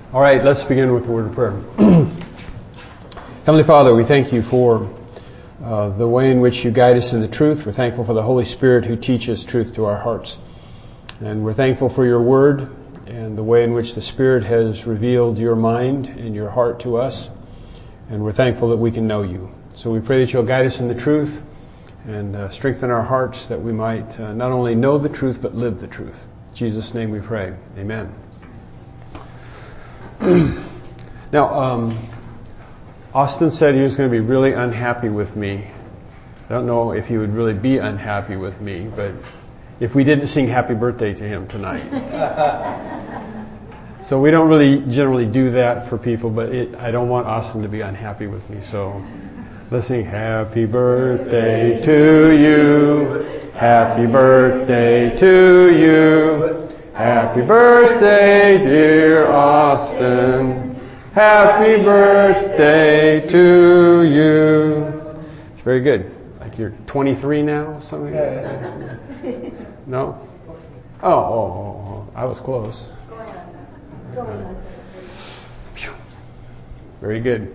All right, let's begin with a word of prayer. Heavenly Father, we thank you for the way in which you guide us in the truth. We're thankful for the Holy Spirit who teaches truth to our hearts. And we're thankful for your word and the way in which the Spirit has revealed your mind and your heart to us. And we're thankful that we can know you. So we pray that you'll guide us in the truth and strengthen our hearts that we might not only know the truth but live the truth. In Jesus' name we pray. Amen. Now, Austin said he was going to be really unhappy with me. I don't know if he would really be unhappy with me, but if we didn't sing happy birthday to him tonight. So we don't really generally do that for people, but I don't want Austin to be unhappy with me. So let's sing happy birthday to you. Happy birthday to you. Happy birthday, dear Austin. Happy birthday to you. It's very good. Like you're 23 now, something like that? No? Oh, I was close. Very good.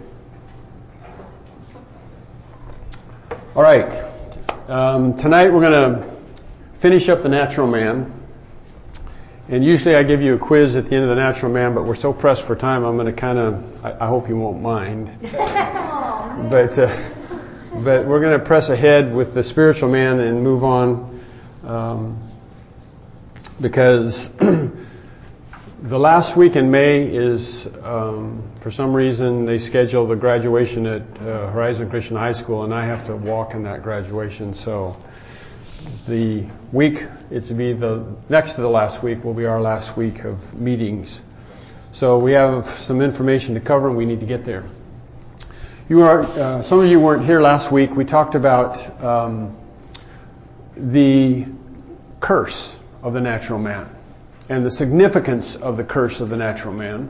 All right. Tonight we're going to finish up the natural man. And usually I give you a quiz at the end of the natural man, but we're so pressed for time, I'm going to I hope you won't mind. But we're going to press ahead with the spiritual man and move on, because the last week in May is, for some reason, they schedule the graduation at Horizon Christian High School, and I have to walk in that graduation, so the week, it's to be the next to the last week, will be our last week of meetings. So we have some information to cover, and we need to get there. Some of you weren't here last week. We talked about the curse of the natural man and the significance of the curse of the natural man.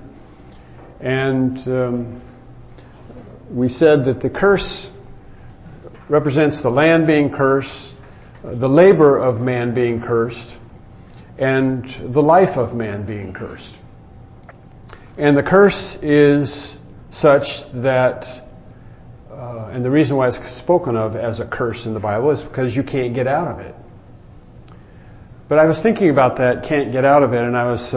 And we said that the curse represents the land being cursed, the labor of man being cursed, and the life of man being cursed. And the curse is such that, and the reason why it's spoken of as a curse in the Bible is because you can't get out of it. But I was thinking about that, can't get out of it, and I was,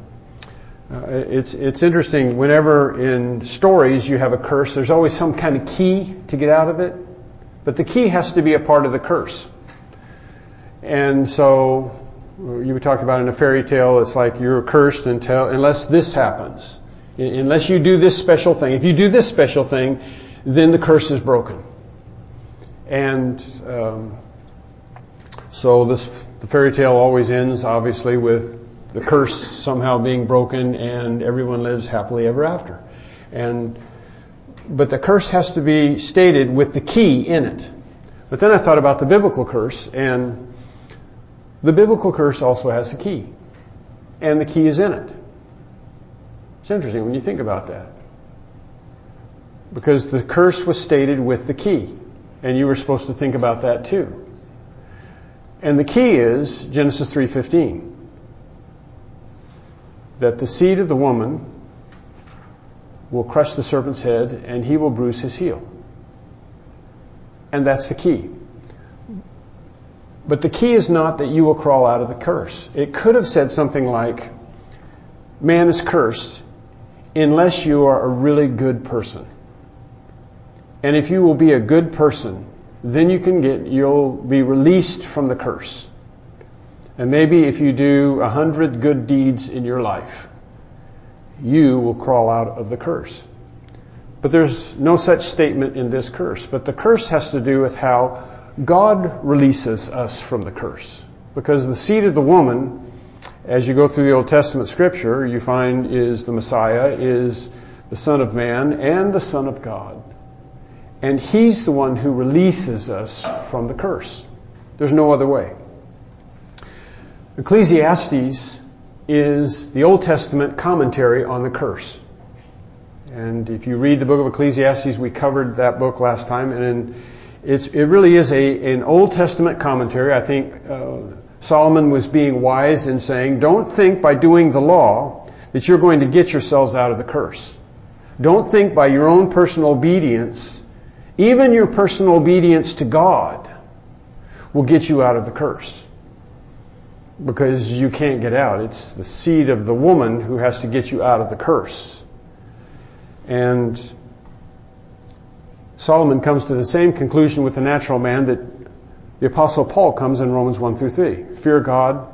it's interesting, whenever in stories you have a curse, there's always some kind of key to get out of it, but the key has to be a part of the curse. And so you talked about in a fairy tale, it's like you're cursed unless this happens. Unless you do this special thing. If you do this special thing, then the curse is broken. And so the fairy tale always ends, obviously, with the curse somehow being broken and everyone lives happily ever after. But the curse has to be stated with the key in it. But then I thought about the biblical curse, and the biblical curse also has a key, and the key is in it. It's interesting when you think about that, because the curse was stated with the key, and you were supposed to think about that too. And the key is Genesis 3:15, that the seed of the woman will crush the serpent's head, and he will bruise his heel. And that's the key. But the key is not that you will crawl out of the curse. It could have said something like, man is cursed unless you are a really good person. And if you will be a good person, then you'll be released from the curse. And maybe if you do 100 good deeds in your life, you will crawl out of the curse. But there's no such statement in this curse. But the curse has to do with how God releases us from the curse. Because the seed of the woman, as you go through the Old Testament scripture, you find is the Messiah, is the Son of Man and the Son of God. And He's the one who releases us from the curse. There's no other way. Ecclesiastes is the Old Testament commentary on the curse. And if you read the book of Ecclesiastes, we covered that book last time, and it really is an Old Testament commentary. I think Solomon was being wise in saying, don't think by doing the law that you're going to get yourselves out of the curse. Don't think by your own personal obedience, even your personal obedience to God, will get you out of the curse. Because you can't get out. It's the seed of the woman who has to get you out of the curse. And Solomon comes to the same conclusion with the natural man that the Apostle Paul comes in Romans 1 through 3. Fear God.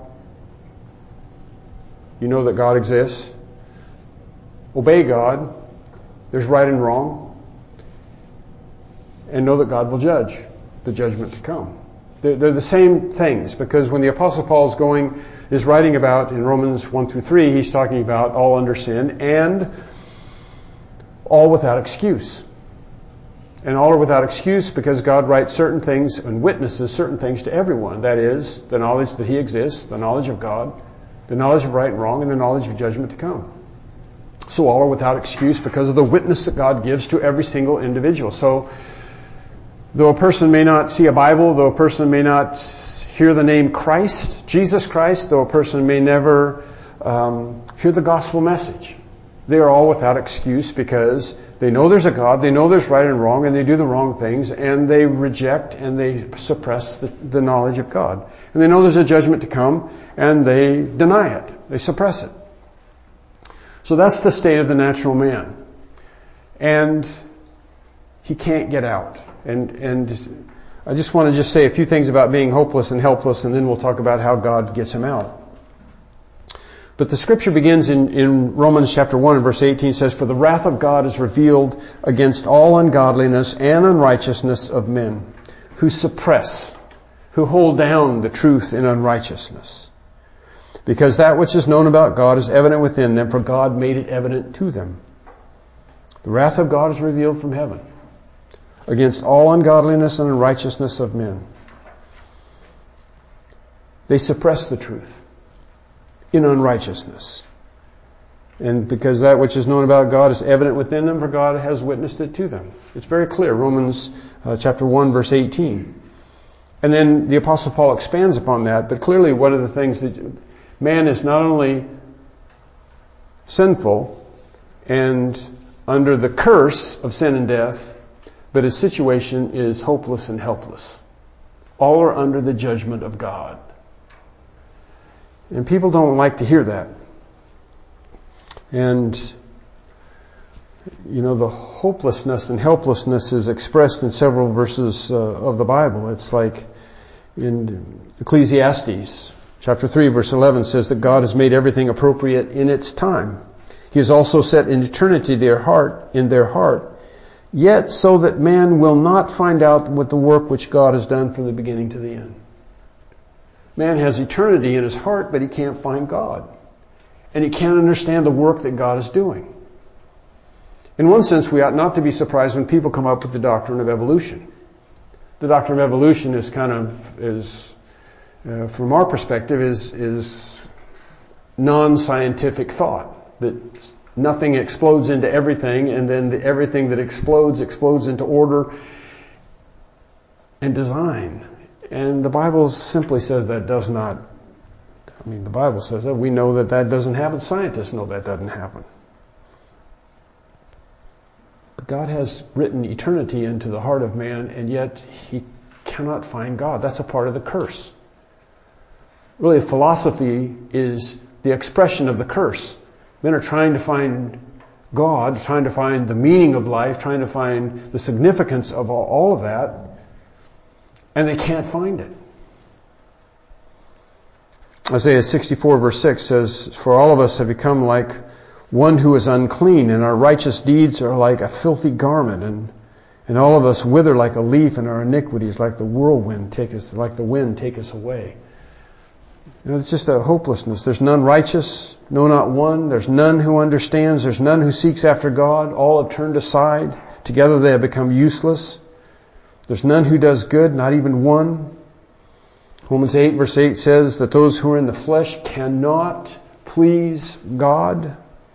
You know that God exists. Obey God. There's right and wrong. And know that God will judge the judgment to come. They're the same things, because when the Apostle Paul is writing about in Romans 1 through 3, he's talking about all under sin and all without excuse. And all are without excuse because God writes certain things and witnesses certain things to everyone. That is, the knowledge that He exists, the knowledge of God, the knowledge of right and wrong, and the knowledge of judgment to come. So all are without excuse because of the witness that God gives to every single individual. So though a person may not see a Bible, though a person may not hear the name Christ, Jesus Christ, though a person may never hear the gospel message, they are all without excuse because they know there's a God, they know there's right and wrong, and they do the wrong things, and they reject and they suppress the knowledge of God. And they know there's a judgment to come, and they deny it. They suppress it. So that's the state of the natural man. And he can't get out. And I just want to say a few things about being hopeless and helpless, and then we'll talk about how God gets him out. But the scripture begins in Romans chapter 1 and verse 18, says, "For the wrath of God is revealed against all ungodliness and unrighteousness of men, who suppress, who hold down the truth in unrighteousness. Because that which is known about God is evident within them, for God made it evident to them." The wrath of God is revealed from heaven against all ungodliness and unrighteousness of men. They suppress the truth in unrighteousness. And because that which is known about God is evident within them, for God has witnessed it to them. It's very clear. Romans chapter 1 verse 18. And then the Apostle Paul expands upon that, but clearly one of the things that man is not only sinful and under the curse of sin and death, but his situation is hopeless and helpless. All are under the judgment of God. And people don't like to hear that. And, you know, the hopelessness and helplessness is expressed in several verses of the Bible. It's like in Ecclesiastes chapter 3 verse 11 says that God has made everything appropriate in its time. He has also set in eternity in their heart, yet so that man will not find out what the work which God has done from the beginning to the end. Man has eternity in his heart, but he can't find God. And he can't understand the work that God is doing. In one sense, we ought not to be surprised when people come up with the doctrine of evolution. The doctrine of evolution is from our perspective, is non-scientific thought. That nothing explodes into everything, and then everything that explodes into order and design. And the Bible simply says that does not. The Bible says that. We know that doesn't happen. Scientists know that doesn't happen. But God has written eternity into the heart of man, and yet he cannot find God. That's a part of the curse. Really, philosophy is the expression of the curse. Men are trying to find God, trying to find the meaning of life, trying to find the significance of all of that, and they can't find it. Isaiah 64 verse 6 says, "For all of us have become like one who is unclean, and our righteous deeds are like a filthy garment, and all of us wither like a leaf, and our iniquities like the wind take us away." It's just a hopelessness. There's none righteous, no, not one. There's none who understands. There's none who seeks after God. All have turned aside. Together they have become useless. There's none who does good, not even one. Romans 8 verse 8 says that those who are in the flesh cannot please God.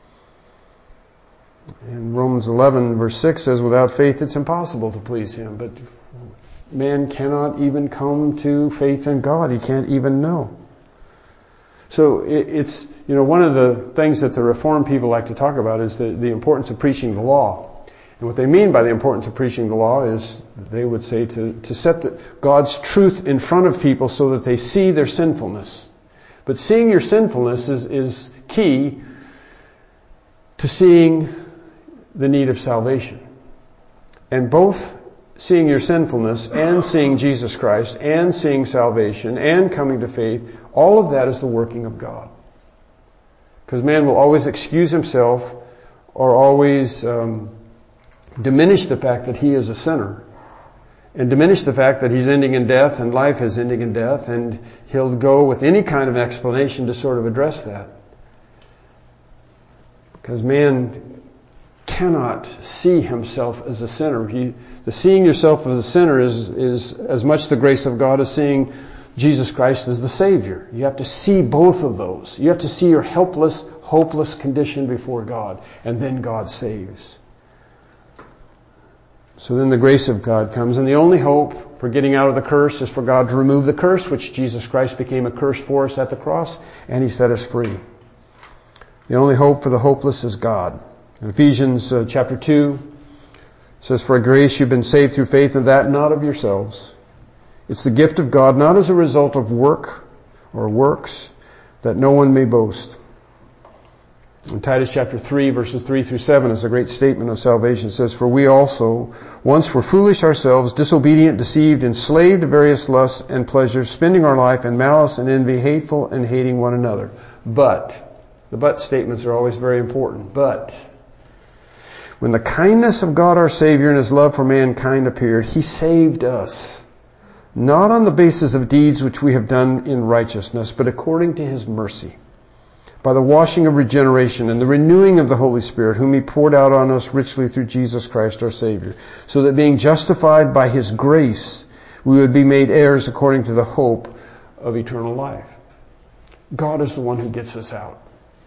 And Romans 11 verse 6 says, without faith it's impossible to please Him. But man cannot even come to faith in God. He can't even know. So it's, one of the things that the Reformed people like to talk about is the importance of preaching the law. And what they mean by the importance of preaching the law is, they would say, to set God's truth in front of people so that they see their sinfulness. But seeing your sinfulness is key to seeing the need of salvation. And both seeing your sinfulness and seeing Jesus Christ and seeing salvation and coming to faith, all of that is the working of God. Because man will always excuse himself or always diminish the fact that he is a sinner, and diminish the fact that he's ending in death and life is ending in death, and he'll go with any kind of explanation to sort of address that. Because man cannot see himself as a sinner. The seeing yourself as a sinner is as much the grace of God as seeing Jesus Christ as the Savior. You have to see both of those. You have to see your helpless, hopeless condition before God, and then God saves. So then the grace of God comes, and the only hope for getting out of the curse is for God to remove the curse, which Jesus Christ became a curse for us at the cross, and He set us free. The only hope for the hopeless is God. In Ephesians chapter 2, it says, "For grace you've been saved through faith, and that not of yourselves. It's the gift of God, not as a result of work or works, that no one may boast." In Titus chapter 3, verses 3 through 7 is a great statement of salvation. It says, "For we also once were foolish ourselves, disobedient, deceived, enslaved to various lusts and pleasures, spending our life in malice and envy, hateful and hating one another. But," the but statements are always very important, "but when the kindness of God our Savior and His love for mankind appeared, He saved us, not on the basis of deeds which we have done in righteousness, but according to His mercy, by the washing of regeneration and the renewing of the Holy Spirit, whom He poured out on us richly through Jesus Christ our Savior, so that being justified by His grace, we would be made heirs according to the hope of eternal life." God is the one who gets us out.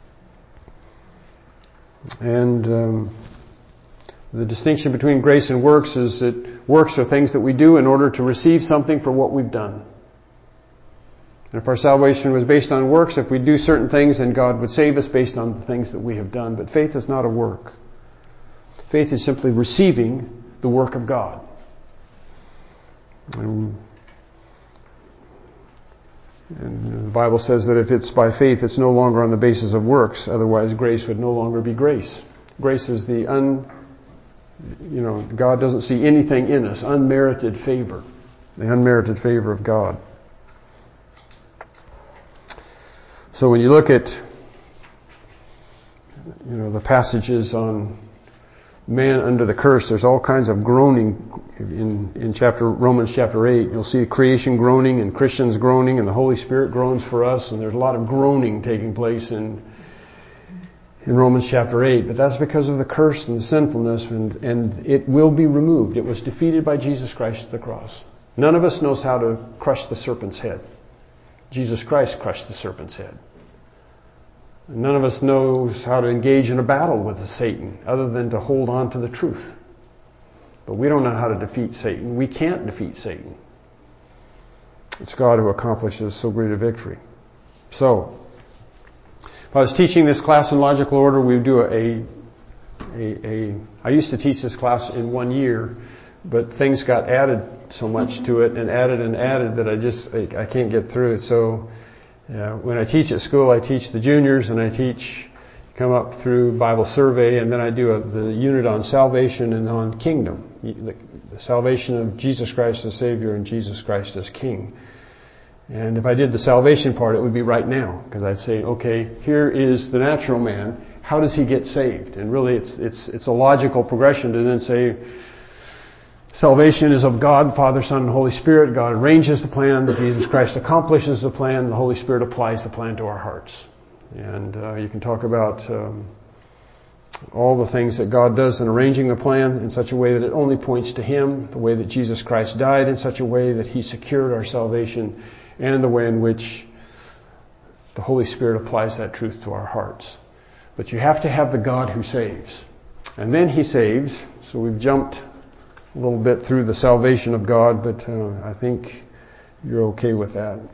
And the distinction between grace and works is that works are things that we do in order to receive something for what we've done. And if our salvation was based on works, if we do certain things, then God would save us based on the things that we have done. But faith is not a work. Faith is simply receiving the work of God. And the Bible says that if it's by faith, it's no longer on the basis of works. Otherwise, grace would no longer be grace. Grace is God doesn't see anything in us. Unmerited favor. The unmerited favor of God. So when you look at, the passages on man under the curse, there's all kinds of groaning in Romans chapter 8. You'll see creation groaning and Christians groaning, and the Holy Spirit groans for us, and there's a lot of groaning taking place in Romans chapter 8. But that's because of the curse and the sinfulness, and it will be removed. It was defeated by Jesus Christ at the cross. None of us knows how to crush the serpent's head. Jesus Christ crushed the serpent's head. None of us knows how to engage in a battle with Satan other than to hold on to the truth. But we don't know how to defeat Satan. We can't defeat Satan. It's God who accomplishes so great a victory. So, if I was teaching this class in logical order, we would do I used to teach this class in 1 year, but things got added so much to it and added that I can't get through it. So when I teach at school, I teach the juniors, and I come up through Bible survey, and then I do the unit on salvation and on kingdom, the salvation of Jesus Christ as Savior and Jesus Christ as King. And if I did the salvation part, it would be right now, because I'd say, okay, here is the natural man. How does he get saved? And really, it's a logical progression to then say, salvation is of God, Father, Son, and Holy Spirit. God arranges the plan. Jesus Christ accomplishes the plan. The Holy Spirit applies the plan to our hearts. And you can talk about all the things that God does in arranging the plan in such a way that it only points to Him, the way that Jesus Christ died in such a way that He secured our salvation, and the way in which the Holy Spirit applies that truth to our hearts. But you have to have the God who saves. And then He saves. So we've jumped a little bit through the salvation of God, but I think you're okay with that.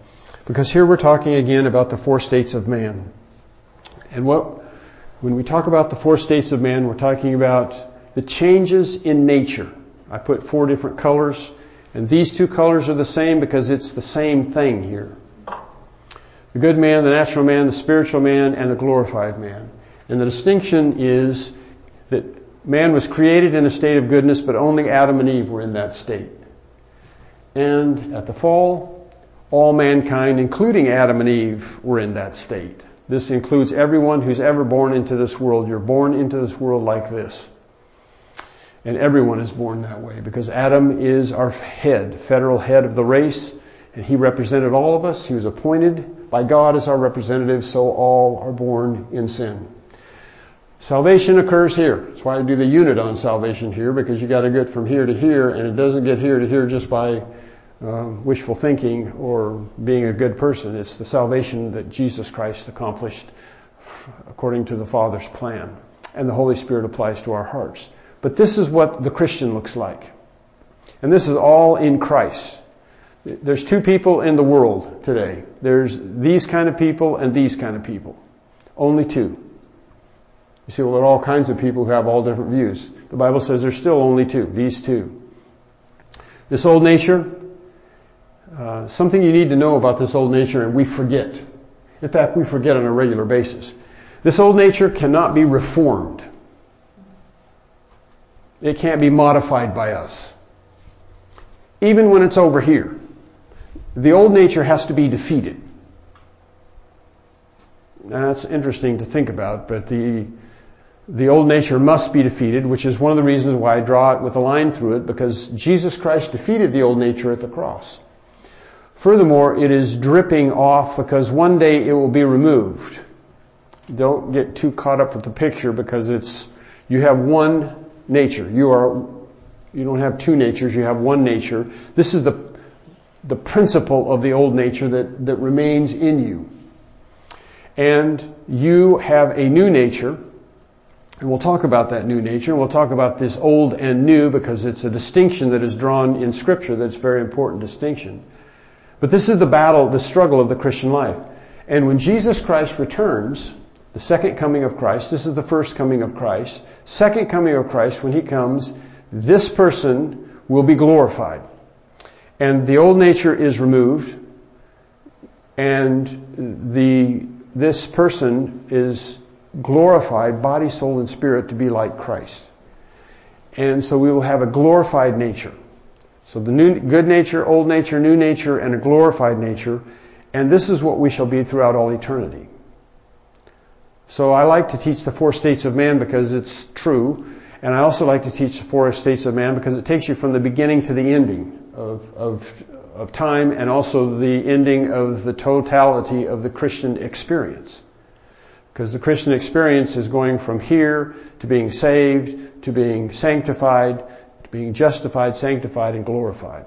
Because here we're talking again about the four states of man. And when we talk about the four states of man, we're talking about the changes in nature. I put 4 different colors, and these 2 colors are the same because it's the same thing here. The good man, the natural man, the spiritual man, and the glorified man. And the distinction is that man was created in a state of goodness, but only Adam and Eve were in that state. And at the fall, all mankind, including Adam and Eve, were in that state. This includes everyone who's ever born into this world. You're born into this world like this. And everyone is born that way because Adam is our head, federal head of the race, and he represented all of us. He was appointed by God as our representative, so all are born in sin. Salvation occurs here. That's why I do the unit on salvation here, because you got to get from here to here, and it doesn't get here to here just by wishful thinking or being a good person. It's the salvation that Jesus Christ accomplished according to the Father's plan, and the Holy Spirit applies to our hearts. But this is what the Christian looks like. And this is all in Christ. There's 2 people in the world today. There's these kind of people and these kind of people. Only 2. You see, well, there are all kinds of people who have all different views. The Bible says there's still only 2, these 2. This old nature, something you need to know about this old nature, and we forget. In fact, we forget on a regular basis. This old nature cannot be reformed. It can't be modified by us. Even when it's over here. The old nature has to be defeated. Now, that's interesting to think about, but the old nature must be defeated, which is one of the reasons why I draw it with a line through it, because Jesus Christ defeated the old nature at the cross. Furthermore, it is dripping off because one day it will be removed. Don't get too caught up with the picture because you have one nature. You don't have 2 natures, you have one nature. This is the principle of the old nature that remains in you. And you have a new nature, and we'll talk about that new nature. We'll talk about this old and new because it's a distinction that is drawn in Scripture that's a very important distinction. But this is the battle, the struggle of the Christian life. And when Jesus Christ returns, the second coming of Christ, this is the first coming of Christ. Second coming of Christ, when He comes, this person will be glorified. And the old nature is removed, and this person is glorified, body, soul, and spirit, to be like Christ. And so we will have a glorified nature. So the new, good nature, old nature, new nature, and a glorified nature. And this is what we shall be throughout all eternity. So I like to teach the 4 states of man because it's true. And I also like to teach the 4 states of man because it takes you from the beginning to the ending of time, and also the ending of the totality of the Christian experience. Because the Christian experience is going from here to being saved, to being sanctified, to being justified, sanctified, and glorified.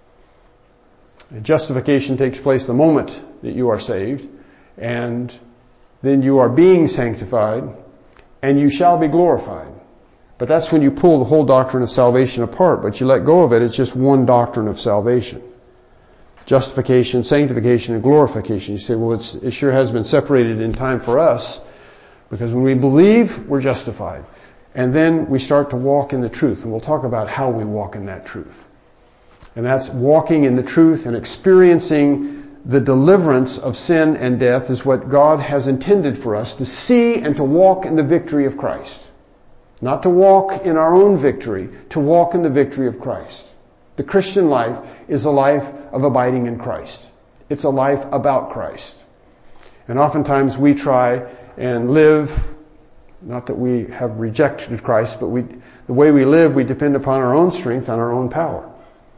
And justification takes place the moment that you are saved, and then you are being sanctified, and you shall be glorified. But that's when you pull the whole doctrine of salvation apart, but you let go of it. It's just one doctrine of salvation. Justification, sanctification, and glorification. You say, well, it sure has been separated in time for us, because when we believe, we're justified. And then we start to walk in the truth, and we'll talk about how we walk in that truth. And that's walking in the truth and experiencing the deliverance of sin and death is what God has intended for us to see and to walk in the victory of Christ. Not to walk in our own victory, to walk in the victory of Christ. The Christian life is a life of abiding in Christ. It's a life about Christ. And oftentimes we try and live, not that we have rejected Christ, but the way we live, we depend upon our own strength and our own power.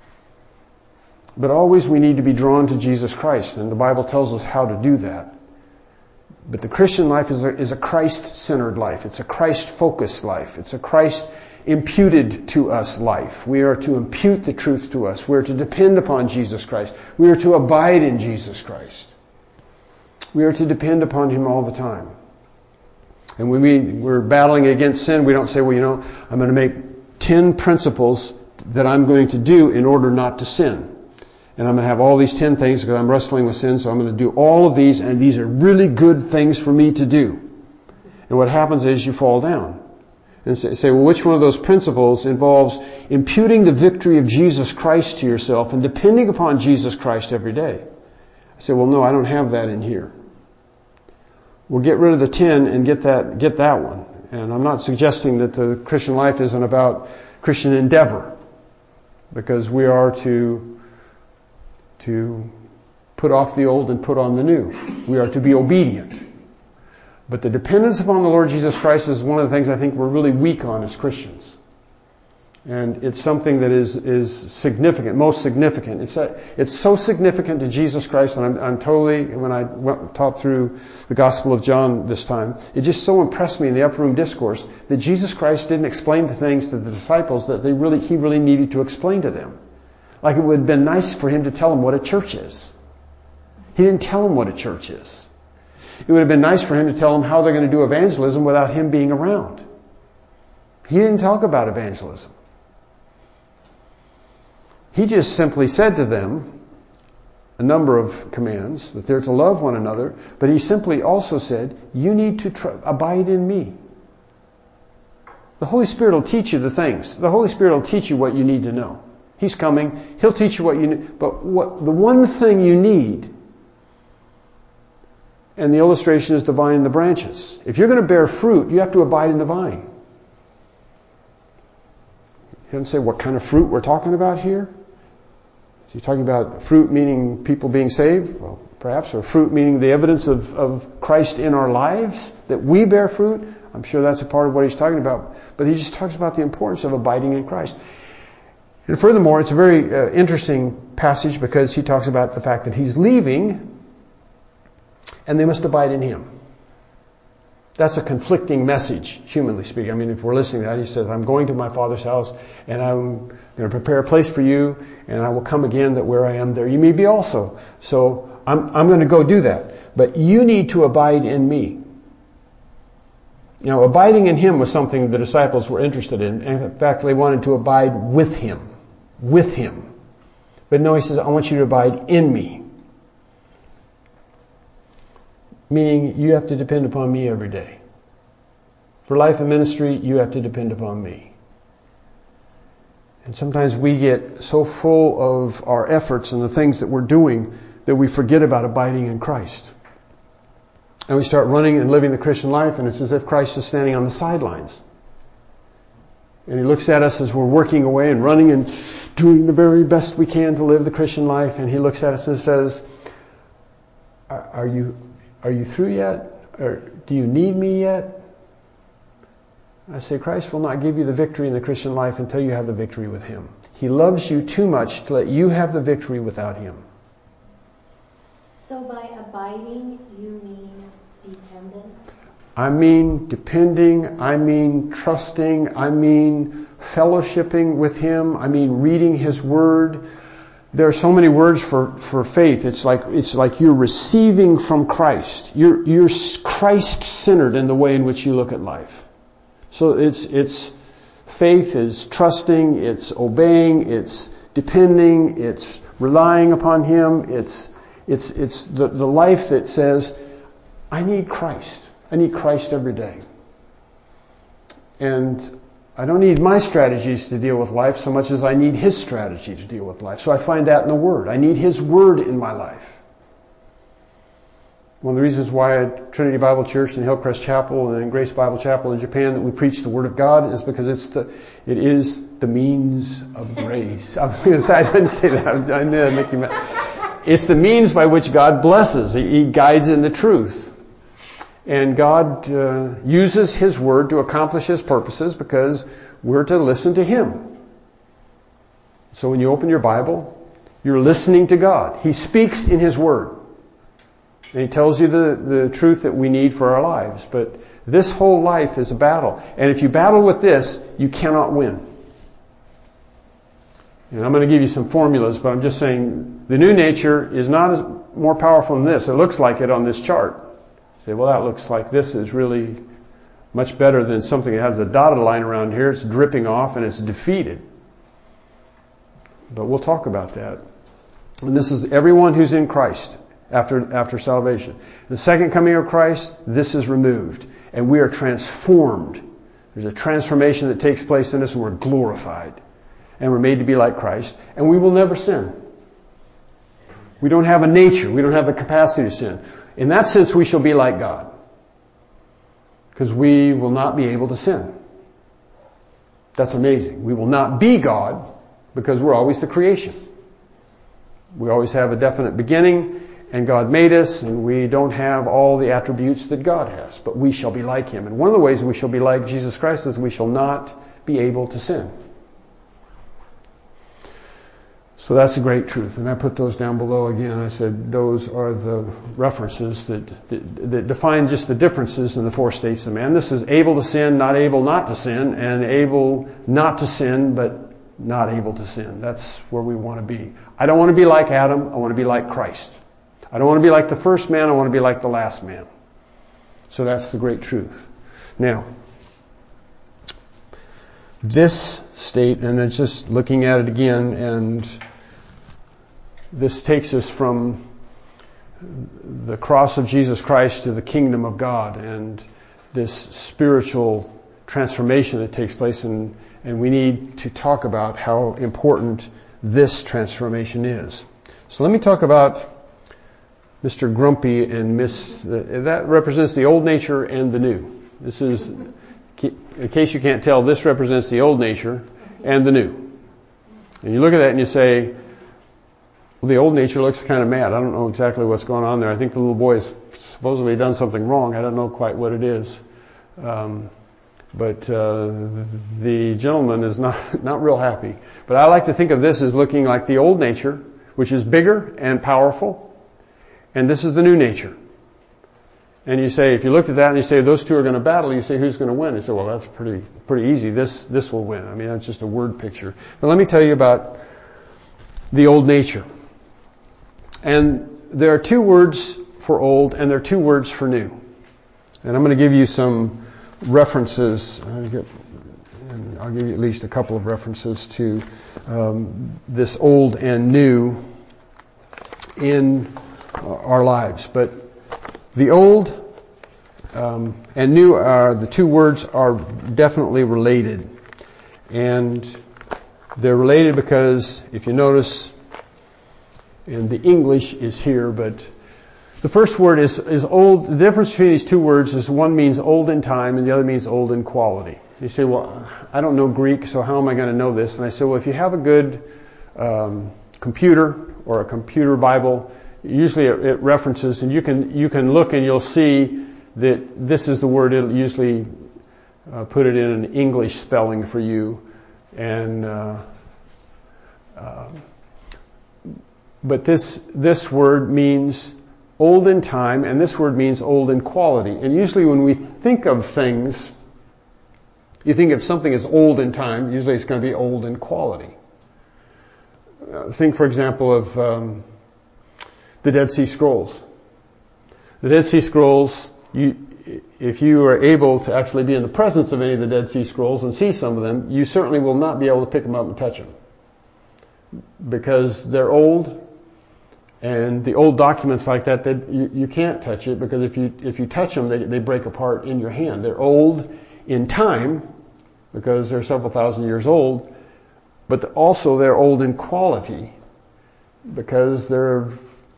But always we need to be drawn to Jesus Christ, and the Bible tells us how to do that. But the Christian life is a Christ-centered life. It's a Christ-focused life. It's a Christ-imputed to us life. We are to impute the truth to us. We are to depend upon Jesus Christ. We are to abide in Jesus Christ. We are to depend upon Him all the time. And when we're battling against sin, we don't say, well, I'm going to make 10 principles that I'm going to do in order not to sin. And I'm going to have all these 10 things because I'm wrestling with sin, so I'm going to do all of these, and these are really good things for me to do. And what happens is you fall down. And say, well, which one of those principles involves imputing the victory of Jesus Christ to yourself and depending upon Jesus Christ every day? I say, well, no, I don't have that in here. We'll get rid of the 10 and get that one. And I'm not suggesting that the Christian life isn't about Christian endeavor, because we are to put off the old and put on the new. We are to be obedient. But the dependence upon the Lord Jesus Christ is one of the things I think we're really weak on as Christians. And it's something that is significant, most significant. It's so significant to Jesus Christ, and I'm totally, when I taught through the Gospel of John this time, it just so impressed me in the upper room discourse that Jesus Christ didn't explain the things to the disciples that he really needed to explain to them. Like it would have been nice for him to tell them what a church is. He didn't tell them what a church is. It would have been nice for him to tell them how they're going to do evangelism without him being around. He didn't talk about evangelism. He just simply said to them a number of commands, that they're to love one another, but he simply also said, you need to abide in me. The Holy Spirit will teach you the things. The Holy Spirit will teach you what you need to know. He's coming. He'll teach you what you need. But the one thing you need, and the illustration is the vine and the branches. If you're going to bear fruit, you have to abide in the vine. He doesn't say what kind of fruit we're talking about here. Is he talking about fruit meaning people being saved? Well, perhaps. Or fruit meaning the evidence of Christ in our lives, that we bear fruit. I'm sure that's a part of what he's talking about. But he just talks about the importance of abiding in Christ. And furthermore, it's a very interesting passage because he talks about the fact that he's leaving and they must abide in him. That's a conflicting message, humanly speaking. I mean, if we're listening to that, he says, I'm going to my Father's house and I'm going to prepare a place for you and I will come again that where I am there you may be also. So I'm going to go do that. But you need to abide in me. Now, abiding in him was something the disciples were interested in. In fact, they wanted to abide with him. With him. But no, he says, I want you to abide in me. Meaning, you have to depend upon me every day. For life and ministry, you have to depend upon me. And sometimes we get so full of our efforts and the things that we're doing that we forget about abiding in Christ. And we start running and living the Christian life, and it's as if Christ is standing on the sidelines. And he looks at us as we're working away and running and doing the very best we can to live the Christian life, and he looks at us and says, Are you through yet? Or do you need me yet? I say, Christ will not give you the victory in the Christian life until you have the victory with him. He loves you too much to let you have the victory without him. So by abiding, you mean dependence? I mean depending, I mean trusting, I mean fellowshipping with him, I mean reading his word. There are so many words for faith. It's like you're receiving from Christ. You're Christ-centered in the way in which you look at life. So it's faith is trusting, it's obeying, it's depending, it's relying upon him. It's the life that says, I need Christ. I need Christ every day. And I don't need my strategies to deal with life so much as I need his strategy to deal with life. So I find that in the Word. I need his Word in my life. One of the reasons why at Trinity Bible Church and Hillcrest Chapel and Grace Bible Chapel in Japan that we preach the Word of God is because it is the means of grace. I didn't say that. I knew I'd make you mad. It's the means by which God blesses. He guides in the truth. And God uses his word to accomplish his purposes because we're to listen to him. So when you open your Bible, you're listening to God. He speaks in his word. And he tells you the truth that we need for our lives. But this whole life is a battle. And if you battle with this, you cannot win. And I'm going to give you some formulas, but I'm just saying the new nature is not more powerful than this. It looks like it on this chart. Say, well, that looks like this is really much better than something that has a dotted line around here. It's dripping off and it's defeated. But we'll talk about that. And this is everyone who's in Christ after salvation. The second coming of Christ, this is removed. And we are transformed. There's a transformation that takes place in us, and we're glorified. And we're made to be like Christ. And we will never sin. We don't have a nature. We don't have the capacity to sin. In that sense, we shall be like God. Because we will not be able to sin. That's amazing. We will not be God because we're always the creation. We always have a definite beginning, and God made us, and we don't have all the attributes that God has, but we shall be like Him. And one of the ways we shall be like Jesus Christ is we shall not be able to sin. So that's a great truth. And I put those down below again. I said those are the references that define just the differences in the four states of man. This is able to sin, not able not to sin, and able not to sin, but not able to sin. That's where we want to be. I don't want to be like Adam. I want to be like Christ. I don't want to be like the first man. I want to be like the last man. So that's the great truth. Now, this state, and it's just looking at it again, and this takes us from the cross of Jesus Christ to the kingdom of God, and this spiritual transformation that takes place, and we need to talk about how important this transformation is. So let me talk about Mr. Grumpy and Miss... that represents the old nature and the new. This is, in case you can't tell, this represents the old nature and the new. And you look at that and you say, well, the old nature looks kind of mad. I don't know exactly what's going on there. I think the little boy has supposedly done something wrong. I don't know quite what it is. But the gentleman is not real happy. But I like to think of this as looking like the old nature, which is bigger and powerful. And this is the new nature. And you say, if you looked at that and you say those two are going to battle, you say who's going to win? You say, well, that's pretty easy. This will win. I mean, that's just a word picture. But let me tell you about the old nature. And there are two words for old, and there are two words for new. And I'm going to give you some references. I'll give you at least a couple of references to this old and new in our lives. But the old and new the two words are definitely related. And they're related because if you notice, and the English is here, but the first word is old. The difference between these two words is one means old in time and the other means old in quality. You say, well, I don't know Greek, so how am I going to know this? And I say, well, if you have a good computer or a computer Bible, usually it references, and you can look and you'll see that this is the word. It'll usually put it in an English spelling for you, and but this word means old in time, and this word means old in quality. And usually when we think of things, you think if something is old in time, usually it's going to be old in quality. Think, for example, of the Dead Sea Scrolls. The Dead Sea Scrolls, if you are able to actually be in the presence of any of the Dead Sea Scrolls and see some of them, you certainly will not be able to pick them up and touch them. Because they're old, and the old documents like that you can't touch it, because if you touch them, they break apart in your hand. They're old in time, because they're several thousand years old, but also they're old in quality, because they're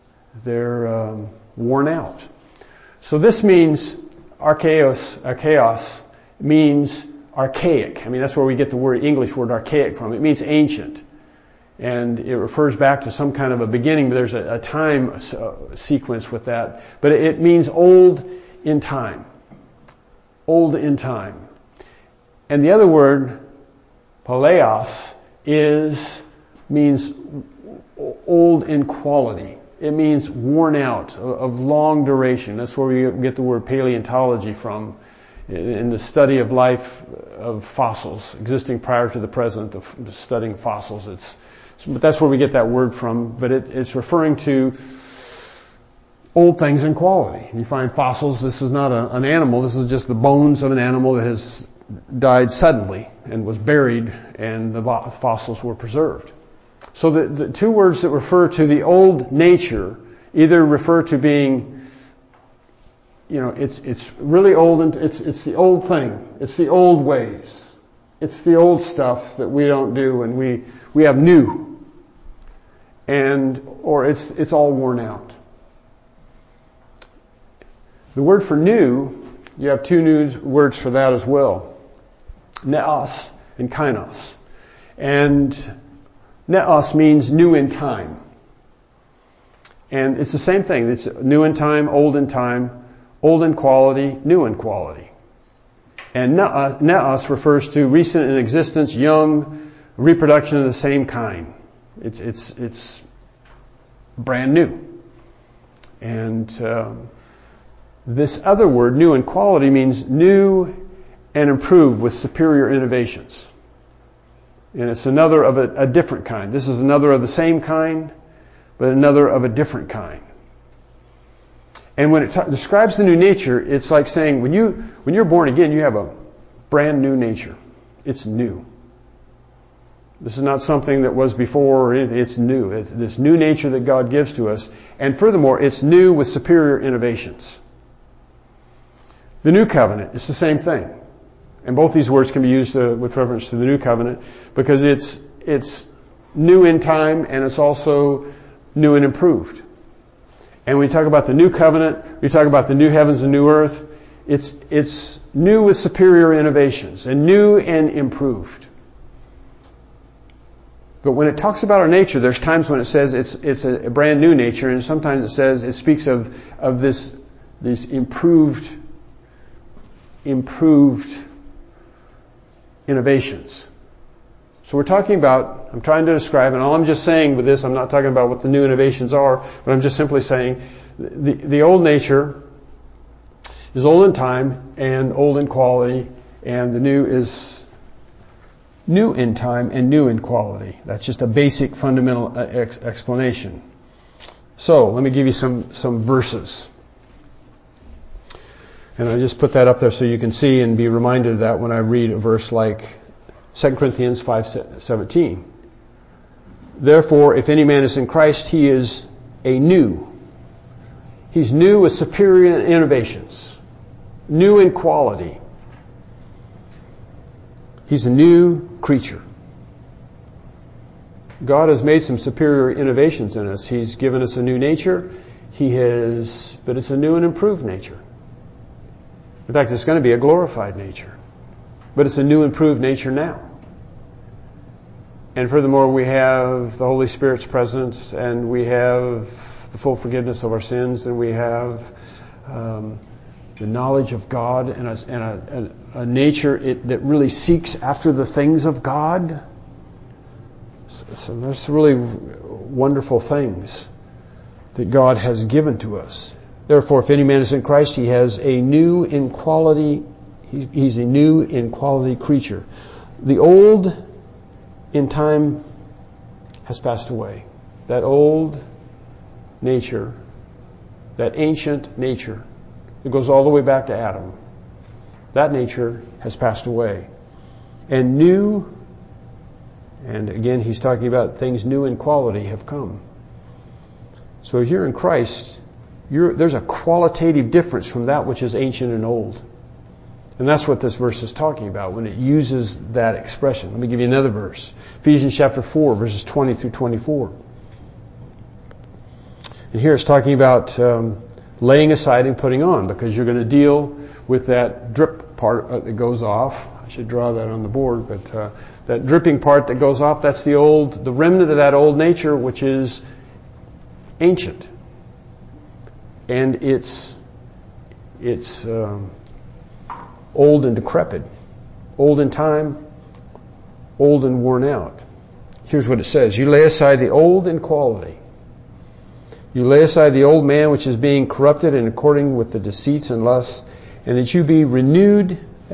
worn out. So this means archaeos means archaic. I mean, that's where we get the English word archaic from. It means ancient. And it refers back to some kind of a beginning, but there's a time sequence with that. But it means old in time. Old in time. And the other word, paleos, means old in quality. It means worn out, of long duration. That's where we get the word paleontology from, in the study of life of fossils, existing prior to the present, of studying fossils. But that's where we get that word from. But it's referring to old things in quality. You find fossils. This is not an animal. This is just the bones of an animal that has died suddenly and was buried, and the fossils were preserved. So the two words that refer to the old nature either refer to being, it's really old, and it's the old thing. It's the old ways. It's the old stuff that we don't do, and we have new. Or it's all worn out. The word for new, you have two new words for that as well. Neos and kainos. And neos means new in time. And it's the same thing. It's new in time, old in quality, new in quality. And neos refers to recent in existence, young, reproduction of the same kind. It's brand new. And this other word, new in quality, means new and improved with superior innovations. And it's another of a different kind. This is another of the same kind, but another of a different kind. And when it describes the new nature, it's like saying when you're born again, you have a brand new nature. It's new. This is not something that was before or anything. It's new. It's this new nature that God gives to us. And furthermore, it's new with superior innovations. The new covenant, it's the same thing. And both these words can be used with reference to the new covenant because it's new in time and it's also new and improved. And when you talk about the new covenant, you talk about the new heavens and new earth, it's new with superior innovations and new and improved. But when it talks about our nature, there's times when it says it's a brand new nature, and sometimes it speaks of these improved innovations. So we're talking about, I'm trying to describe, and all I'm just saying with this, I'm not talking about what the new innovations are, but I'm just simply saying the old nature is old in time and old in quality, and the new is new in time and new in quality. That's just a basic fundamental explanation. So let me give you some verses. And I just put that up there so you can see and be reminded of that when I read a verse like 2 Corinthians 5:17. Therefore, if any man is in Christ, he is a new. He's new with superior innovations. New in quality. He's a new creature. God has made some superior innovations in us. He's given us a new nature. But it's a new and improved nature. In fact, it's going to be a glorified nature. But it's a new, improved nature now. And furthermore, we have the Holy Spirit's presence, and we have the full forgiveness of our sins, and we have the knowledge of God and a nature that really seeks after the things of God. So there's really wonderful things that God has given to us. Therefore, if any man is in Christ, he has a new in quality. He's a new in quality creature. The old in time has passed away. That old nature, that ancient nature, it goes all the way back to Adam. That nature has passed away. And new, and again, he's talking about things new in quality have come. So if you're in Christ, there's a qualitative difference from that which is ancient and old. And that's what this verse is talking about when it uses that expression. Let me give you another verse. Ephesians chapter 4, verses 20 through 24. And here it's talking about laying aside and putting on, because you're going to deal with that drip part that goes off. I should draw that on the board, but that dripping part that goes off, that's the remnant of that old nature, which is ancient. And it's old and decrepit, old in time, old and worn out. Here's what it says. You lay aside the old in quality. You lay aside the old man which is being corrupted in according with the deceits and lusts, and that you be renewed,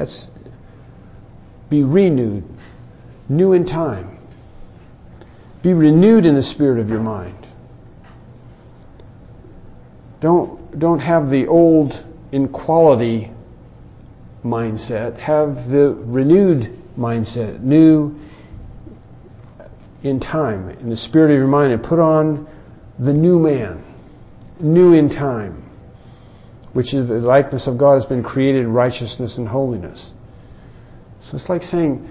new in time. Be renewed in the spirit of your mind. Don't have the old in quality mindset. Have the renewed mindset, new in time, in the spirit of your mind, and put on the new man, new in time, which is the likeness of God has been created in righteousness and holiness. So it's like saying,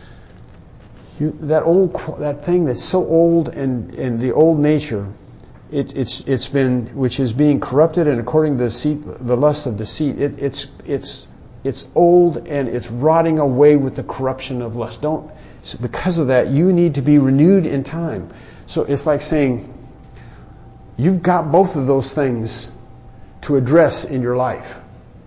that thing that's so old and the old nature, it's been, which is being corrupted and according to the lust of deceit, it's old and it's rotting away with the corruption of lust. So because of that, you need to be renewed in time. So it's like saying, you've got both of those things to address in your life.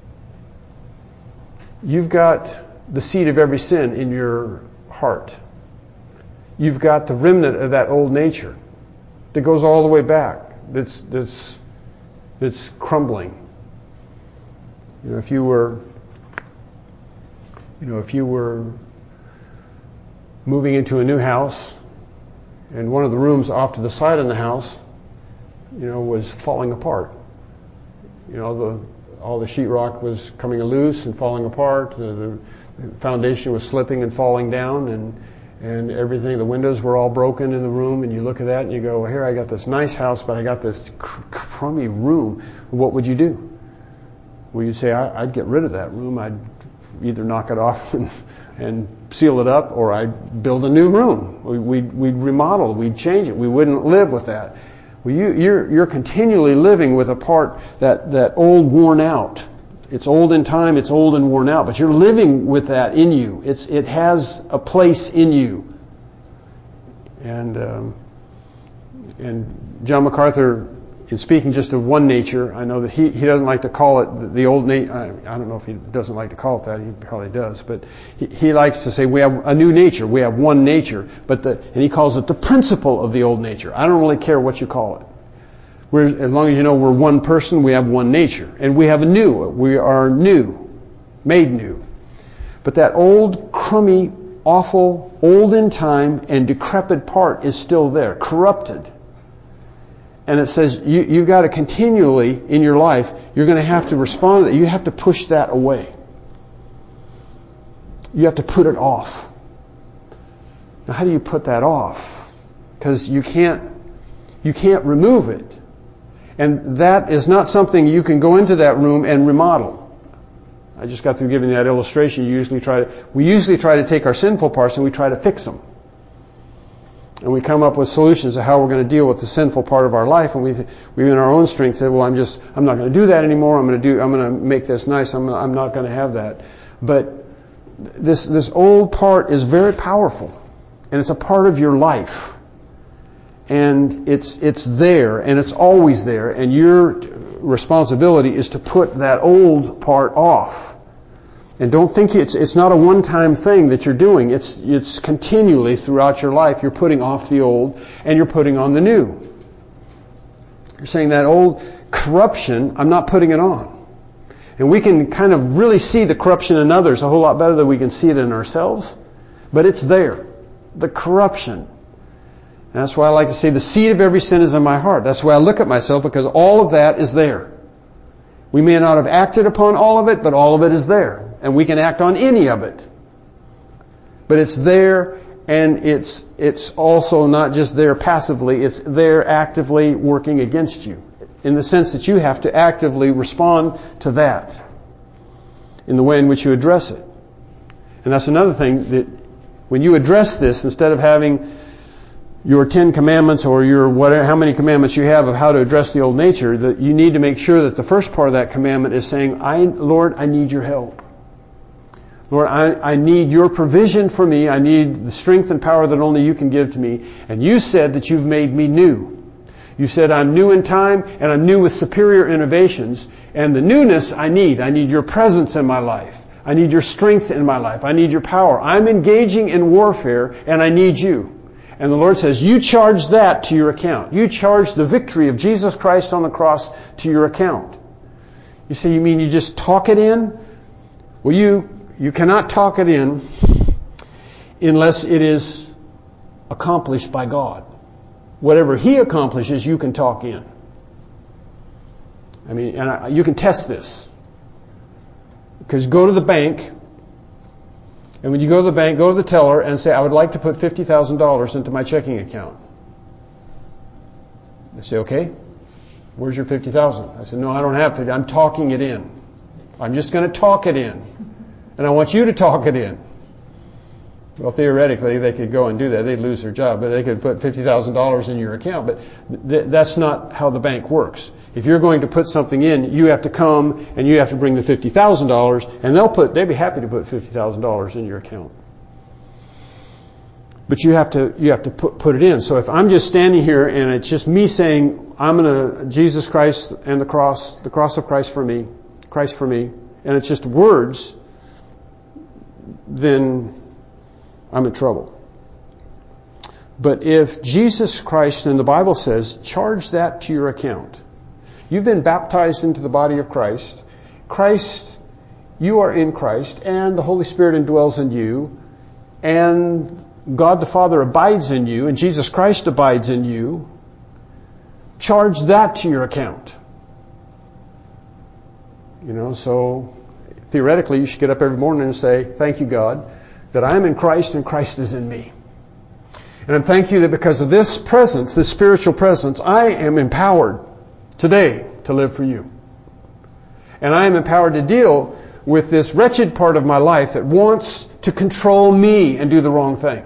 You've got the seed of every sin in your heart. You've got the remnant of that old nature that goes all the way back. That's crumbling. If you were moving into a new house, and one of the rooms off to the side of the house, was falling apart. All the sheetrock was coming loose and falling apart. The foundation was slipping and falling down, and everything. The windows were all broken in the room. And you look at that and you go, well, here I got this nice house, but I got this crummy room. What would you do? Well, you'd say, I'd get rid of that room. I'd either knock it off and seal it up, or I'd build a new room. We'd remodel, we'd change it. We wouldn't live with that. Well, you're continually living with a part that old, worn out. It's old in time, it's old and worn out, but you're living with that in you. It has a place in you. And John MacArthur, in speaking just of one nature, I know that he doesn't like to call it the old nature. I don't know if he doesn't like to call it that. He probably does. But he likes to say we have a new nature. We have one nature. And he calls it the principle of the old nature. I don't really care what you call it. As long as you know we're one person, we have one nature. And we have a new. We are new. Made new. But that old, crummy, awful, old in time, and decrepit part is still there. Corrupted. And it says you've got to continually, in your life, you're going to have to respond to that. You have to push that away. You have to put it off. Now, how do you put that off? Because you can't remove it. And that is not something you can go into that room and remodel. I just got through giving that illustration. We usually try to take our sinful parts and we try to fix them. And we come up with solutions of how we're going to deal with the sinful part of our life, and we in our own strength say, well, I'm not going to do that anymore. I'm going to make this nice. I'm not going to have that. But this old part is very powerful, and it's a part of your life. And it's there, and it's always there, and your responsibility is to put that old part off. And don't think it's not a one-time thing that you're doing. It's continually throughout your life. You're putting off the old and you're putting on the new. You're saying that old corruption, I'm not putting it on. And we can kind of really see the corruption in others a whole lot better than we can see it in ourselves. But it's there. The corruption. And that's why I like to say the seed of every sin is in my heart. That's why I look at myself, because all of that is there. We may not have acted upon all of it, but all of it is there. And we can act on any of it. But it's there, and it's also not just there passively, it's there actively working against you. In the sense that you have to actively respond to that in the way in which you address it. And that's another thing, that when you address this, instead of having your 10 commandments or your whatever, how many commandments you have of how to address the old nature, that you need to make sure that the first part of that commandment is saying, Lord, I need your help. Lord, I need your provision for me. I need the strength and power that only you can give to me. And you said that you've made me new. You said I'm new in time, and I'm new with superior innovations. And the newness I need your presence in my life. I need your strength in my life. I need your power. I'm engaging in warfare, and I need you. And the Lord says, you charge that to your account. You charge the victory of Jesus Christ on the cross to your account. You say, you mean you just talk it in? Well, you cannot talk it in unless it is accomplished by God. Whatever He accomplishes, you can talk in. I mean, and you can test this. Because go to the bank And when you go to the bank, go to the teller and say, I would like to put $50,000 into my checking account. They say, okay, where's your $50,000? I said, no, I don't have $50,000. I'm talking it in. I'm just going to talk it in. And I want you to talk it in. Well, theoretically, they could go and do that. They'd lose their job, but they could put $50,000 in your account. But that's not how the bank works. If you're going to put something in, you have to come and you have to bring the $50,000, and they'd be happy to put $50,000 in your account. But you have to put it in. So if I'm just standing here and it's just me saying, Jesus Christ and the cross of Christ for me, and it's just words, then I'm in trouble. But if Jesus Christ, and the Bible says, charge that to your account. You've been baptized into the body of Christ. You are in Christ, and the Holy Spirit indwells in you, and God the Father abides in you, and Jesus Christ abides in you. Charge that to your account. So theoretically, you should get up every morning and say, thank you, God, that I am in Christ and Christ is in me. And I thank you that because of this presence, this spiritual presence, I am empowered today to live for you. And I am empowered to deal with this wretched part of my life that wants to control me and do the wrong thing.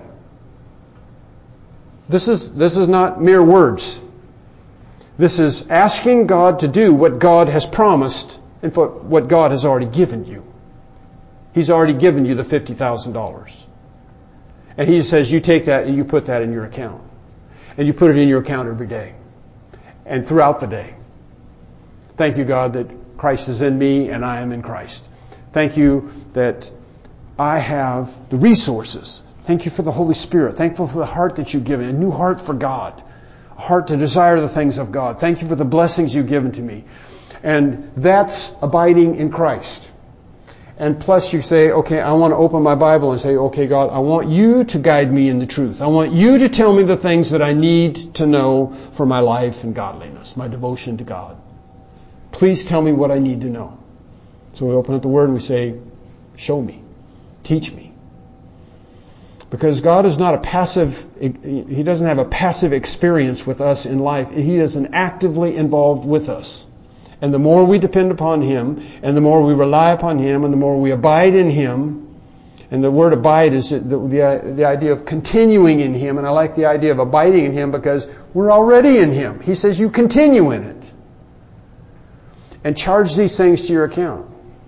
This is not mere words. This is asking God to do what God has promised and what God has already given you. He's already given you the $50,000. And He says you take that and you put that in your account. And you put it in your account every day. And throughout the day. Thank you, God, that Christ is in me and I am in Christ. Thank you that I have the resources. Thank you for the Holy Spirit. Thankful for the heart that you've given. A new heart for God. A heart to desire the things of God. Thank you for the blessings you've given to me. And that's abiding in Christ. And plus you say, okay, I want to open my Bible and say, okay, God, I want you to guide me in the truth. I want you to tell me the things that I need to know for my life and godliness, my devotion to God. Please tell me what I need to know. So we open up the Word and we say, show me, teach me. Because God is not He doesn't have a passive experience with us in life. He is actively involved with us. And the more we depend upon Him, and the more we rely upon Him, and the more we abide in Him, and the word abide is the idea of continuing in Him, and I like the idea of abiding in Him because we're already in Him. He says you continue in it. And charge these things to your account.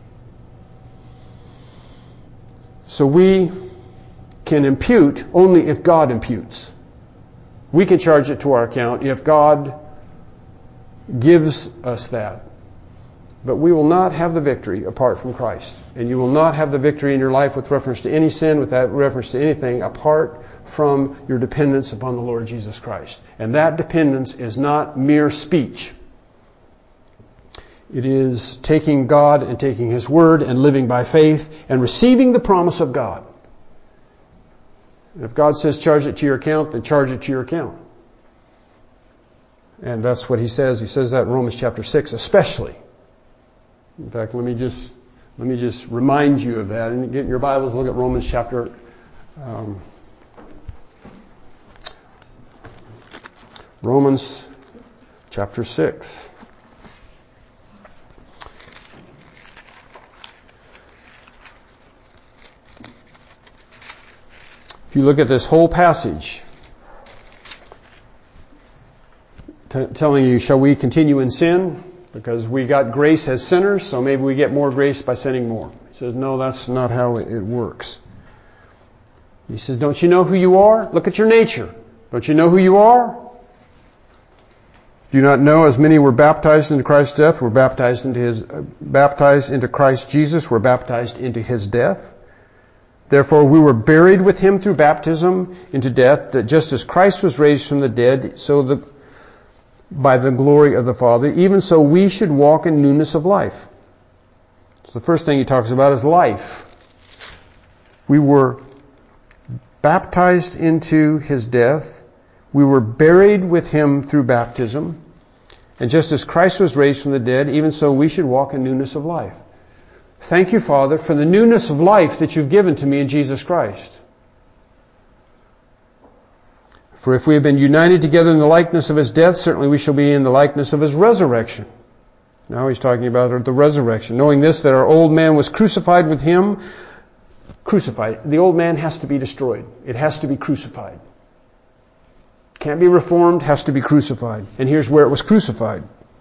So we can impute only if God imputes. We can charge it to our account if God gives us that. But we will not have the victory apart from Christ. And you will not have the victory in your life with reference to any sin, with that reference to anything, apart from your dependence upon the Lord Jesus Christ. And that dependence is not mere speech. It is taking God and taking His Word and living by faith and receiving the promise of God. And if God says charge it to your account, then charge it to your account. And that's what He says. He says that in Romans chapter 6 especially. In fact, let me just remind you of that. And get your Bibles, look at Romans chapter 6. If you look at this whole passage, telling you, shall we continue in sin? Because we got grace as sinners, so maybe we get more grace by sinning more. He says, no, that's not how it works. He says, don't you know who you are? Look at your nature. Don't you know who you are? Do you not know as many were baptized into Christ's death, were baptized into Christ Jesus, were baptized into His death? Therefore we were buried with Him through baptism into death, that just as Christ was raised from the dead, by the glory of the Father, even so we should walk in newness of life. So the first thing he talks about is life. We were baptized into His death. We were buried with Him through baptism. And just as Christ was raised from the dead, even so we should walk in newness of life. Thank you, Father, for the newness of life that you've given to me in Jesus Christ. For if we have been united together in the likeness of His death, certainly we shall be in the likeness of His resurrection. Now he's talking about the resurrection. Knowing this, that our old man was crucified with Him. Crucified. The old man has to be destroyed. It has to be crucified. Can't be reformed, has to be crucified. And here's where it was crucified.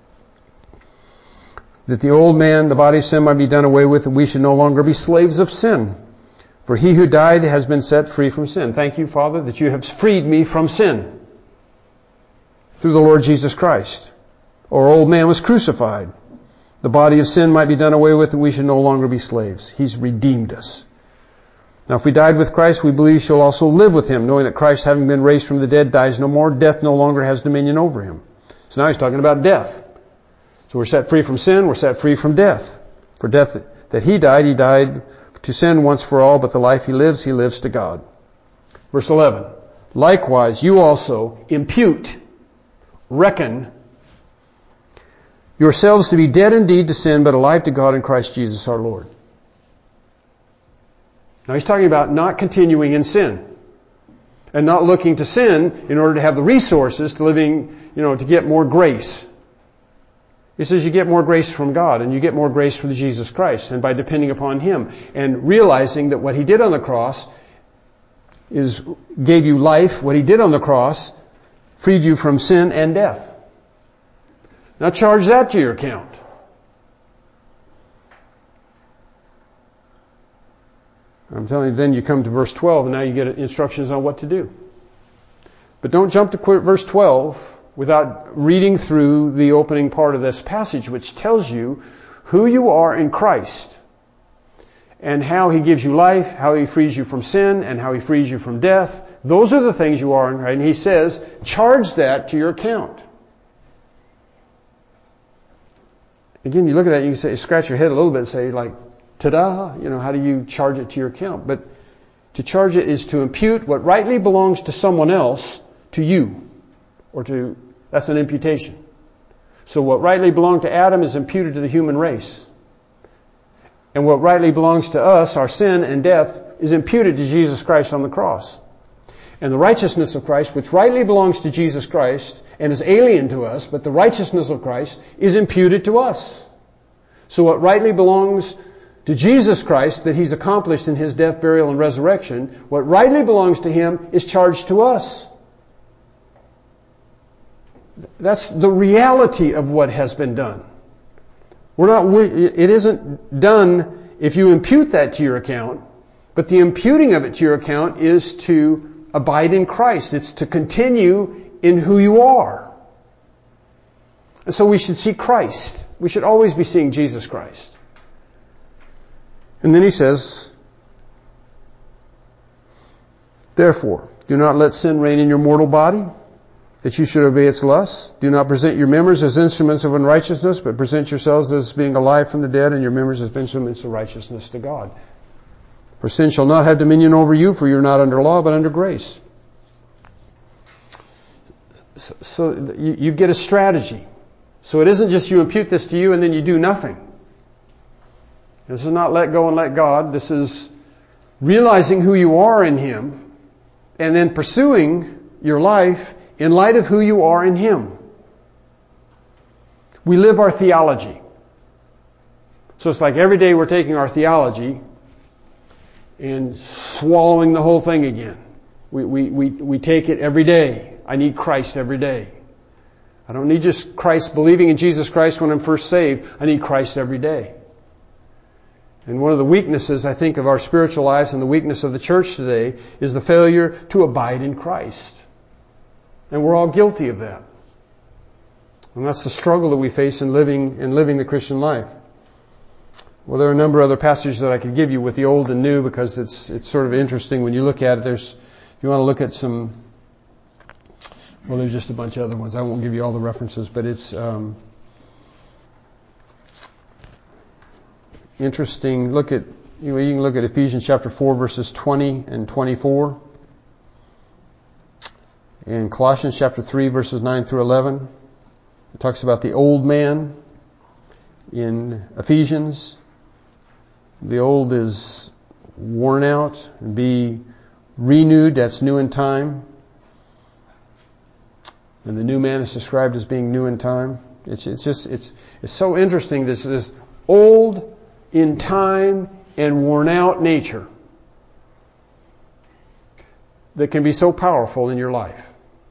That the old man, the body of sin, might be done away with, and we should no longer be slaves of sin. For he who died has been set free from sin. Thank you, Father, that you have freed me from sin through the Lord Jesus Christ. Our old man was crucified. The body of sin might be done away with, and we should no longer be slaves. He's redeemed us. Now if we died with Christ, we believe we shall also live with Him, knowing that Christ, having been raised from the dead, dies no more. Death no longer has dominion over Him. So now he's talking about death. So we're set free from sin, we're set free from death. For death that He died to sin once for all, but the life He lives to God. Verse 11. Likewise, you also impute, reckon yourselves to be dead indeed to sin, but alive to God in Christ Jesus our Lord. Now he's talking about not continuing in sin and not looking to sin in order to have the resources to living, to get more grace. He says you get more grace from God and you get more grace from Jesus Christ, and by depending upon Him and realizing that what He did on the cross gave you life. What He did on the cross freed you from sin and death. Now charge that to your account. I'm telling you, then you come to verse 12 and now you get instructions on what to do. But don't jump to verse 12 without reading through the opening part of this passage, which tells you who you are in Christ and how He gives you life, how He frees you from sin, and how He frees you from death. Those are the things you are in Christ. And He says, charge that to your account. Again, you look at that, you can scratch your head a little bit and say, ta-da, how do you charge it to your account? But to charge it is to impute what rightly belongs to someone else to you. That's an imputation. So what rightly belonged to Adam is imputed to the human race. And what rightly belongs to us, our sin and death, is imputed to Jesus Christ on the cross. And the righteousness of Christ, which rightly belongs to Jesus Christ and is alien to us, but the righteousness of Christ is imputed to us. So what rightly belongs to Jesus Christ that He's accomplished in His death, burial, and resurrection, what rightly belongs to Him is charged to us. That's the reality of what has been done. It isn't done if you impute that to your account, but the imputing of it to your account is to abide in Christ. It's to continue in who you are. And so we should see Christ. We should always be seeing Jesus Christ. And then he says, therefore, do not let sin reign in your mortal body, that you should obey its lusts. Do not present your members as instruments of unrighteousness, but present yourselves as being alive from the dead, and your members as instruments of righteousness to God. For sin shall not have dominion over you, for you are not under law, but under grace. So you get a strategy. So it isn't just you impute this to you and then you do nothing. This is not let go and let God. This is realizing who you are in Him and then pursuing your life in light of who you are in Him. We live our theology. So it's like every day we're taking our theology and swallowing the whole thing again. We take it every day. I need Christ every day. I don't need just Christ, believing in Jesus Christ when I'm first saved. I need Christ every day. And one of the weaknesses, I think, of our spiritual lives and the weakness of the church today is the failure to abide in Christ. And we're all guilty of that. And that's the struggle that we face in living the Christian life. Well, there are a number of other passages that I could give you with the old and new because it's sort of interesting when you look at it. If you want to look at some, well, there's just a bunch of other ones. I won't give you all the references, but it's interesting. You can look at Ephesians chapter 4 verses 20 and 24. In Colossians chapter 3 verses 9 through 11. It talks about the old man in Ephesians. The old is worn out. Be renewed, that's new in time. And the new man is described as being new in time. It's so interesting, this old in time and worn out nature that can be so powerful in your life.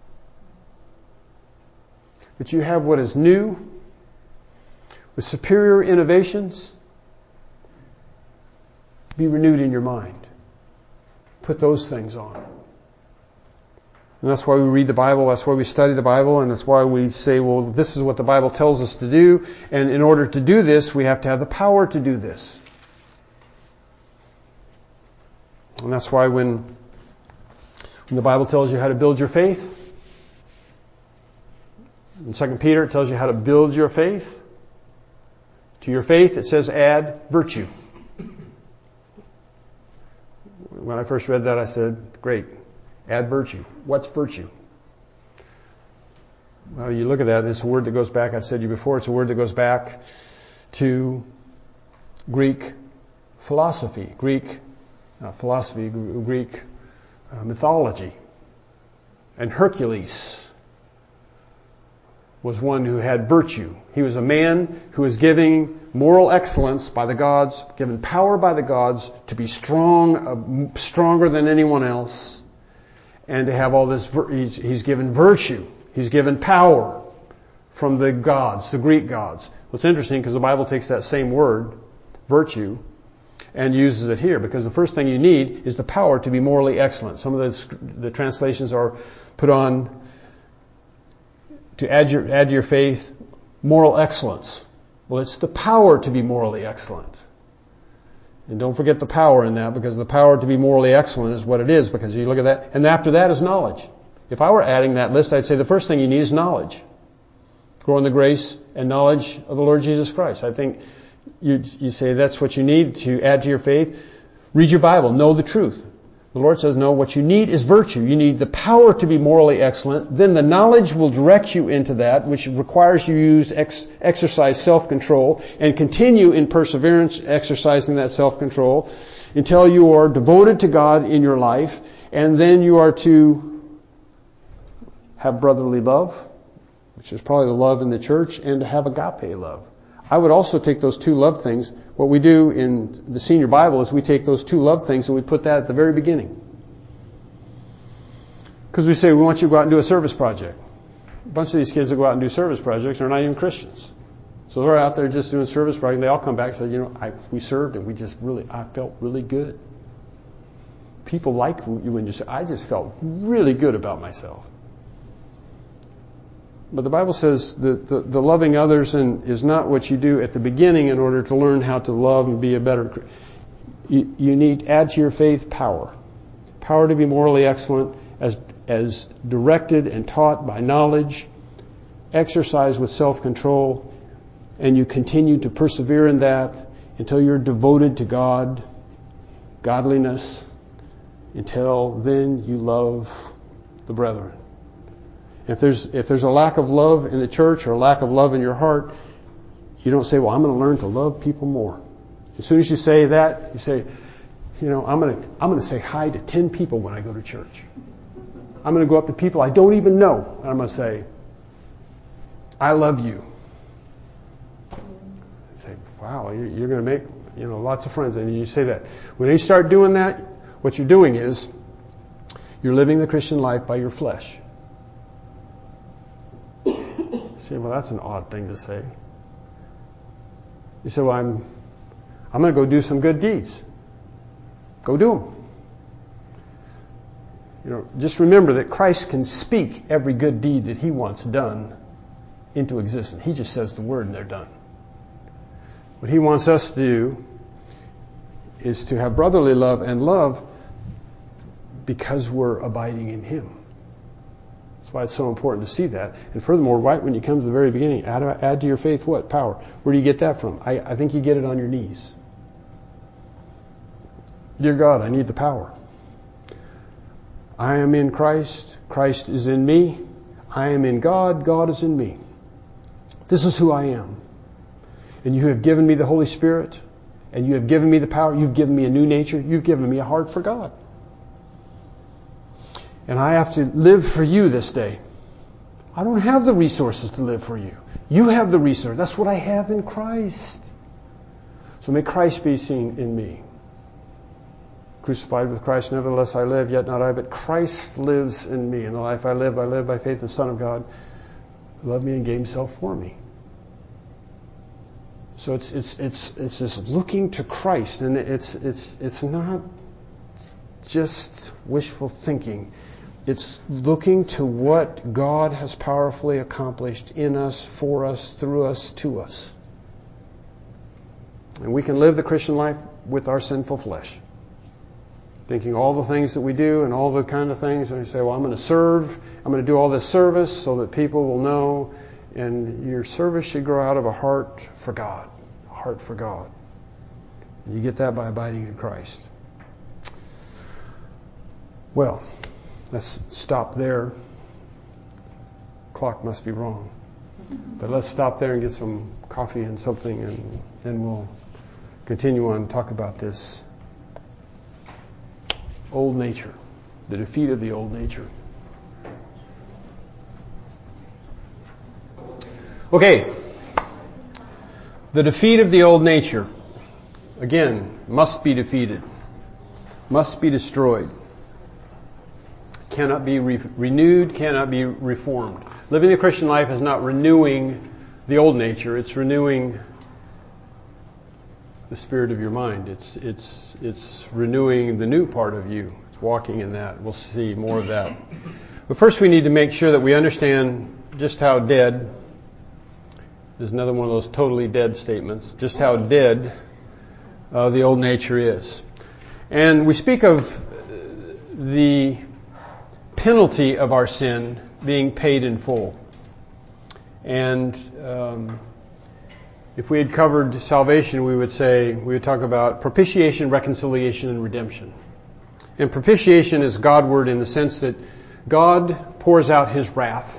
But you have what is new with superior innovations. Be renewed in your mind. Put those things on. And that's why we read the Bible, that's why we study the Bible, and that's why we say, well, this is what the Bible tells us to do, and in order to do this, we have to have the power to do this. And that's why when the Bible tells you how to build your faith, in 2 Peter it tells you how to build your faith. To your faith it says add virtue. When I first read that, I said, great, add virtue. What's virtue? Well, you look at that, it's a word that goes back, I've said to you before, it's a word that goes back to Greek philosophy, Greek mythology. And Hercules was one who had virtue. He was a man who was giving moral excellence by the gods, given power by the gods to be strong, stronger than anyone else, and to have all this. He's given virtue. He's given power from the gods, the Greek gods. What's interesting, because the Bible takes that same word, virtue, and uses it here, because the first thing you need is the power to be morally excellent. Some of the translations are put on to add to your faith moral excellence. Well, it's the power to be morally excellent. And don't forget the power in that, because the power to be morally excellent is what it is, because you look at that. And after that is knowledge. If I were adding that list, I'd say the first thing you need is knowledge. Grow in the grace and knowledge of the Lord Jesus Christ. I think you say that's what you need to add to your faith. Read your Bible. Know the truth. The Lord says, no, what you need is virtue. You need the power to be morally excellent. Then the knowledge will direct you into that, which requires you to exercise self-control and continue in perseverance exercising that self-control until you are devoted to God in your life. And then you are to have brotherly love, which is probably the love in the church, and to have agape love. I would also take those two love things. What we do in the Senior Bible is we take those two love things and we put that at the very beginning. Because we say we want you to go out and do a service project. A bunch of these kids that go out and do service projects are not even Christians. So they're out there just doing service projects, and they all come back and say, we served and I felt really good. People like you when you say, I just felt really good about myself. But the Bible says that the loving others is not what you do at the beginning in order to learn how to love and be a better. You need add to your faith power. Power to be morally excellent as directed and taught by knowledge, exercised with self-control, and you continue to persevere in that until you're devoted to God, godliness, until then you love the brethren. If there's a lack of love in the church or a lack of love in your heart, you don't say, well, I'm going to learn to love people more. As soon as you say that, you say, I'm going to say hi to 10 people when I go to church. I'm going to go up to people I don't even know, and I'm going to say, I love you. You say, wow, you're going to make lots of friends. And you say that. When you start doing that, what you're doing is you're living the Christian life by your flesh. You say, well, that's an odd thing to say. You say, well, I'm going to go do some good deeds. Go do them. Just remember that Christ can speak every good deed that He wants done into existence. He just says the word and they're done. What He wants us to do is to have brotherly love and love because we're abiding in Him. That's why it's so important to see that. And furthermore, right when you come to the very beginning, add to your faith what? Power. Where do you get that from? I think you get it on your knees. Dear God, I need the power. I am in Christ. Christ is in me. I am in God. God is in me. This is who I am. And you have given me the Holy Spirit. And you have given me the power. You've given me a new nature. You've given me a heart for God. And I have to live for you this day. I don't have the resources to live for you. You have the resource. That's what I have in Christ. So may Christ be seen in me. Crucified with Christ, nevertheless I live, yet not I, but Christ lives in me. In the life I live by faith in the Son of God, who loved me and gave himself for me. So it's this looking to Christ, and it's not just wishful thinking. It's looking to what God has powerfully accomplished in us, for us, through us, to us. And we can live the Christian life with our sinful flesh, thinking all the things that we do and all the kind of things, and you say, well, I'm going to serve, I'm going to do all this service so that people will know, and your service should grow out of a heart for God. A heart for God. And you get that by abiding in Christ. Well, let's stop there. Clock must be wrong. But let's stop there and get some coffee and something, and then we'll continue on and talk about this old nature, the defeat of the old nature. Okay. The defeat of the old nature, again, must be defeated, must be destroyed, cannot be renewed, cannot be reformed. Living the Christian life is not renewing the old nature, it's renewing the spirit of your mind. It's renewing the new part of you. It's walking in that. We'll see more of that. But first we need to make sure that we understand just how dead, this is another one of those totally dead statements, just how dead the old nature is. And we speak of the penalty of our sin being paid in full. And if we had covered salvation, we would talk about propitiation, reconciliation, and redemption. And propitiation is Godward in the sense that God pours out His wrath,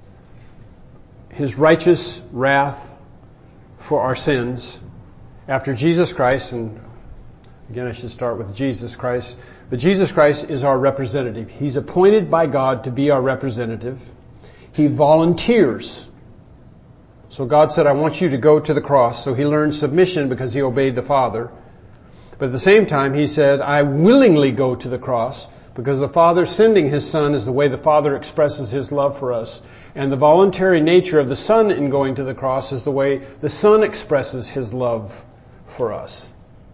His righteous wrath for our sins after Jesus Christ, and again I should start with Jesus Christ, but Jesus Christ is our representative. He's appointed by God to be our representative. He volunteers. So God said, I want you to go to the cross. So He learned submission because He obeyed the Father. But at the same time, He said, I willingly go to the cross because the Father sending His Son is the way the Father expresses His love for us. And the voluntary nature of the Son in going to the cross is the way the Son expresses His love for us.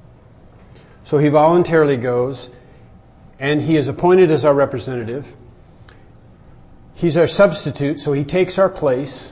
So He voluntarily goes, and He is appointed as our representative. He's our substitute, so He takes our place.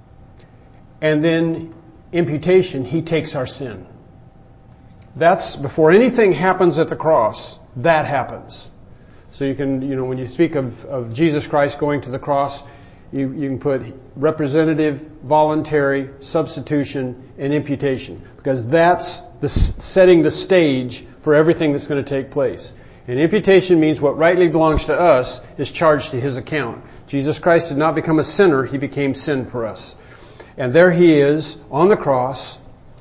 And then imputation, He takes our sin. That's before anything happens at the cross, that happens. So you can, when you speak of Jesus Christ going to the cross, you can put representative, voluntary, substitution, and imputation. Because that's setting the stage for everything that's going to take place. And imputation means what rightly belongs to us is charged to His account. Jesus Christ did not become a sinner, He became sin for us. And there He is on the cross.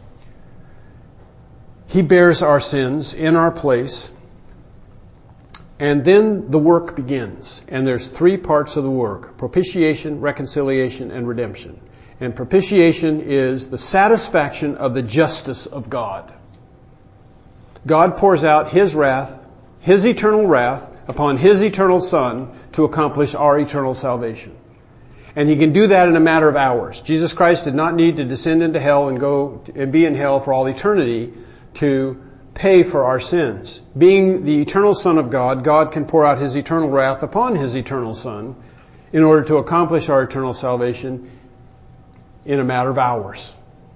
He bears our sins in our place. And then the work begins. And there's three parts of the work: propitiation, reconciliation, and redemption. And propitiation is the satisfaction of the justice of God. God pours out His wrath, His eternal wrath, upon His eternal Son to accomplish our eternal salvation. And He can do that in a matter of hours. Jesus Christ did not need to descend into hell and go and be in hell for all eternity to pay for our sins. Being the eternal Son of God, God can pour out His eternal wrath upon His eternal Son in order to accomplish our eternal salvation in a matter of hours.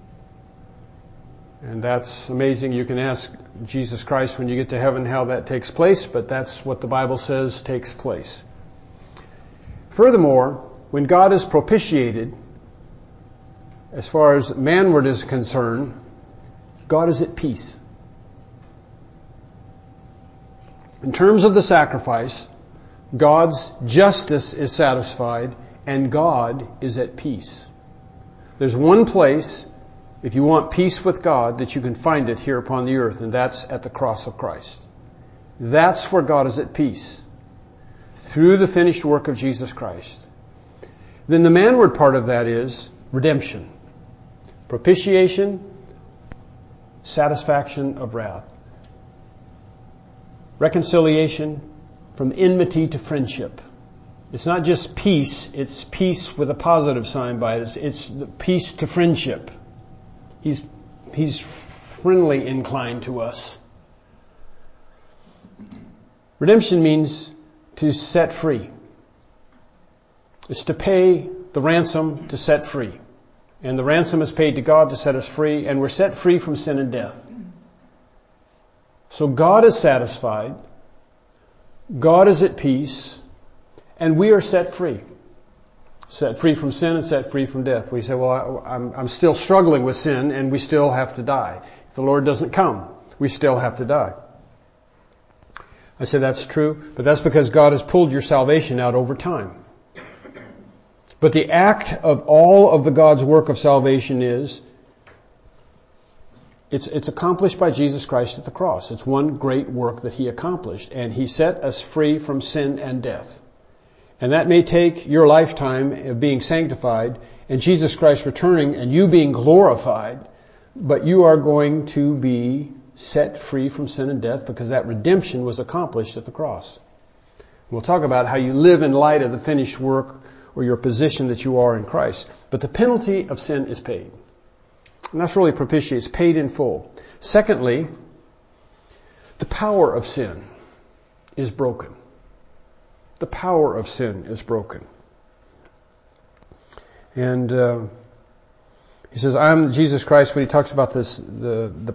And that's amazing. You can ask Jesus Christ when you get to heaven how that takes place, but that's what the Bible says takes place. Furthermore, when God is propitiated, as far as manward is concerned, God is at peace. In terms of the sacrifice, God's justice is satisfied and God is at peace. There's one place if you want peace with God, that you can find it here upon the earth, and that's at the cross of Christ. That's where God is at peace, through the finished work of Jesus Christ. Then the manward part of that is redemption. Propitiation, satisfaction of wrath. Reconciliation, from enmity to friendship. It's not just peace, it's peace with a positive sign by it. It's the peace to friendship. He's friendly inclined to us. Redemption means to set free. It's to pay the ransom to set free. And the ransom is paid to God to set us free, and we're set free from sin and death. So God is satisfied, God is at peace, and we are set free. Set free from sin and set free from death. We say, well, I'm still struggling with sin, and we still have to die. If the Lord doesn't come, we still have to die. I say that's true, but that's because God has pulled your salvation out over time. But the act of all of the God's work of salvation is, it's accomplished by Jesus Christ at the cross. It's one great work that He accomplished, and He set us free from sin and death. And that may take your lifetime of being sanctified and Jesus Christ returning and you being glorified, but you are going to be set free from sin and death because that redemption was accomplished at the cross. We'll talk about how you live in light of the finished work or your position that you are in Christ. But the penalty of sin is paid. And that's really propitiation. It's paid in full. Secondly, the power of sin is broken. The power of sin is broken. And he says, I'm Jesus Christ. When he talks about this, the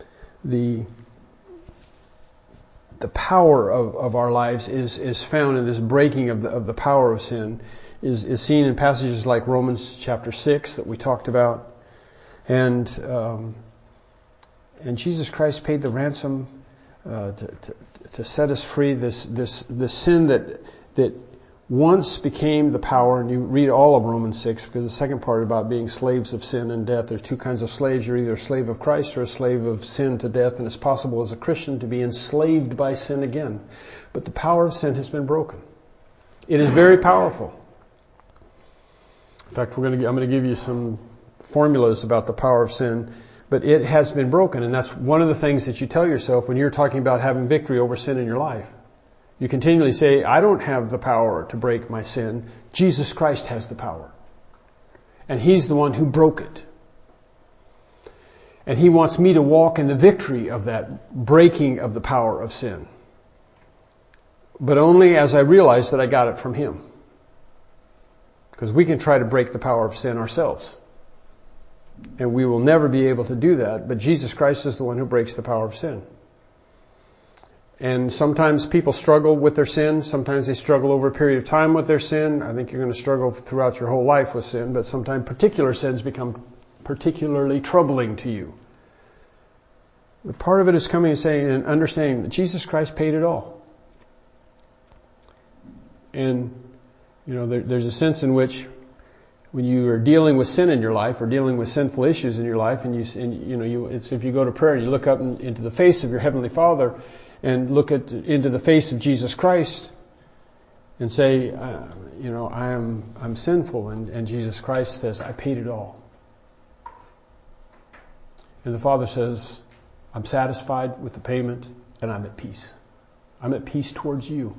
power of our lives is found in this breaking of the power of sin is seen in passages like Romans chapter 6 that we talked about. And Jesus Christ paid the ransom to set us free. This sin that once became the power, and you read all of Romans 6 because the second part about being slaves of sin and death. There's two kinds of slaves. You're either a slave of Christ or a slave of sin to death, and it's possible as a Christian to be enslaved by sin again. But the power of sin has been broken. It is very powerful. In fact, I'm going to give you some formulas about the power of sin, but it has been broken, and that's one of the things that you tell yourself when you're talking about having victory over sin in your life. You continually say, I don't have the power to break my sin. Jesus Christ has the power. And He's the one who broke it. And He wants me to walk in the victory of that breaking of the power of sin. But only as I realize that I got it from Him. Because we can try to break the power of sin ourselves. And we will never be able to do that. But Jesus Christ is the one who breaks the power of sin. And sometimes people struggle with their sin. Sometimes they struggle over a period of time with their sin. I think you're going to struggle throughout your whole life with sin, but sometimes particular sins become particularly troubling to you. But part of it is coming and saying and understanding that Jesus Christ paid it all. And, there's a sense in which when you are dealing with sin in your life or dealing with sinful issues in your life, it's if you go to prayer and you look up into the face of your Heavenly Father and look into the face of Jesus Christ and say, I'm sinful, and Jesus Christ says, I paid it all. And the Father says, I'm satisfied with the payment and I'm at peace. I'm at peace towards you.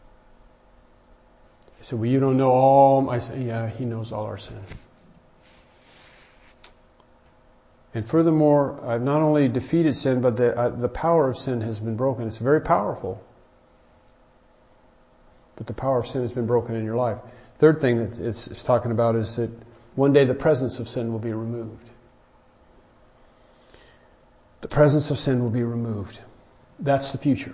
He said, well, you don't know all. I said, yeah, He knows all our sin. And furthermore, I've not only defeated sin, but the power of sin has been broken. It's very powerful. But the power of sin has been broken in your life. Third thing that it's talking about is that one day the presence of sin will be removed. The presence of sin will be removed. That's the future.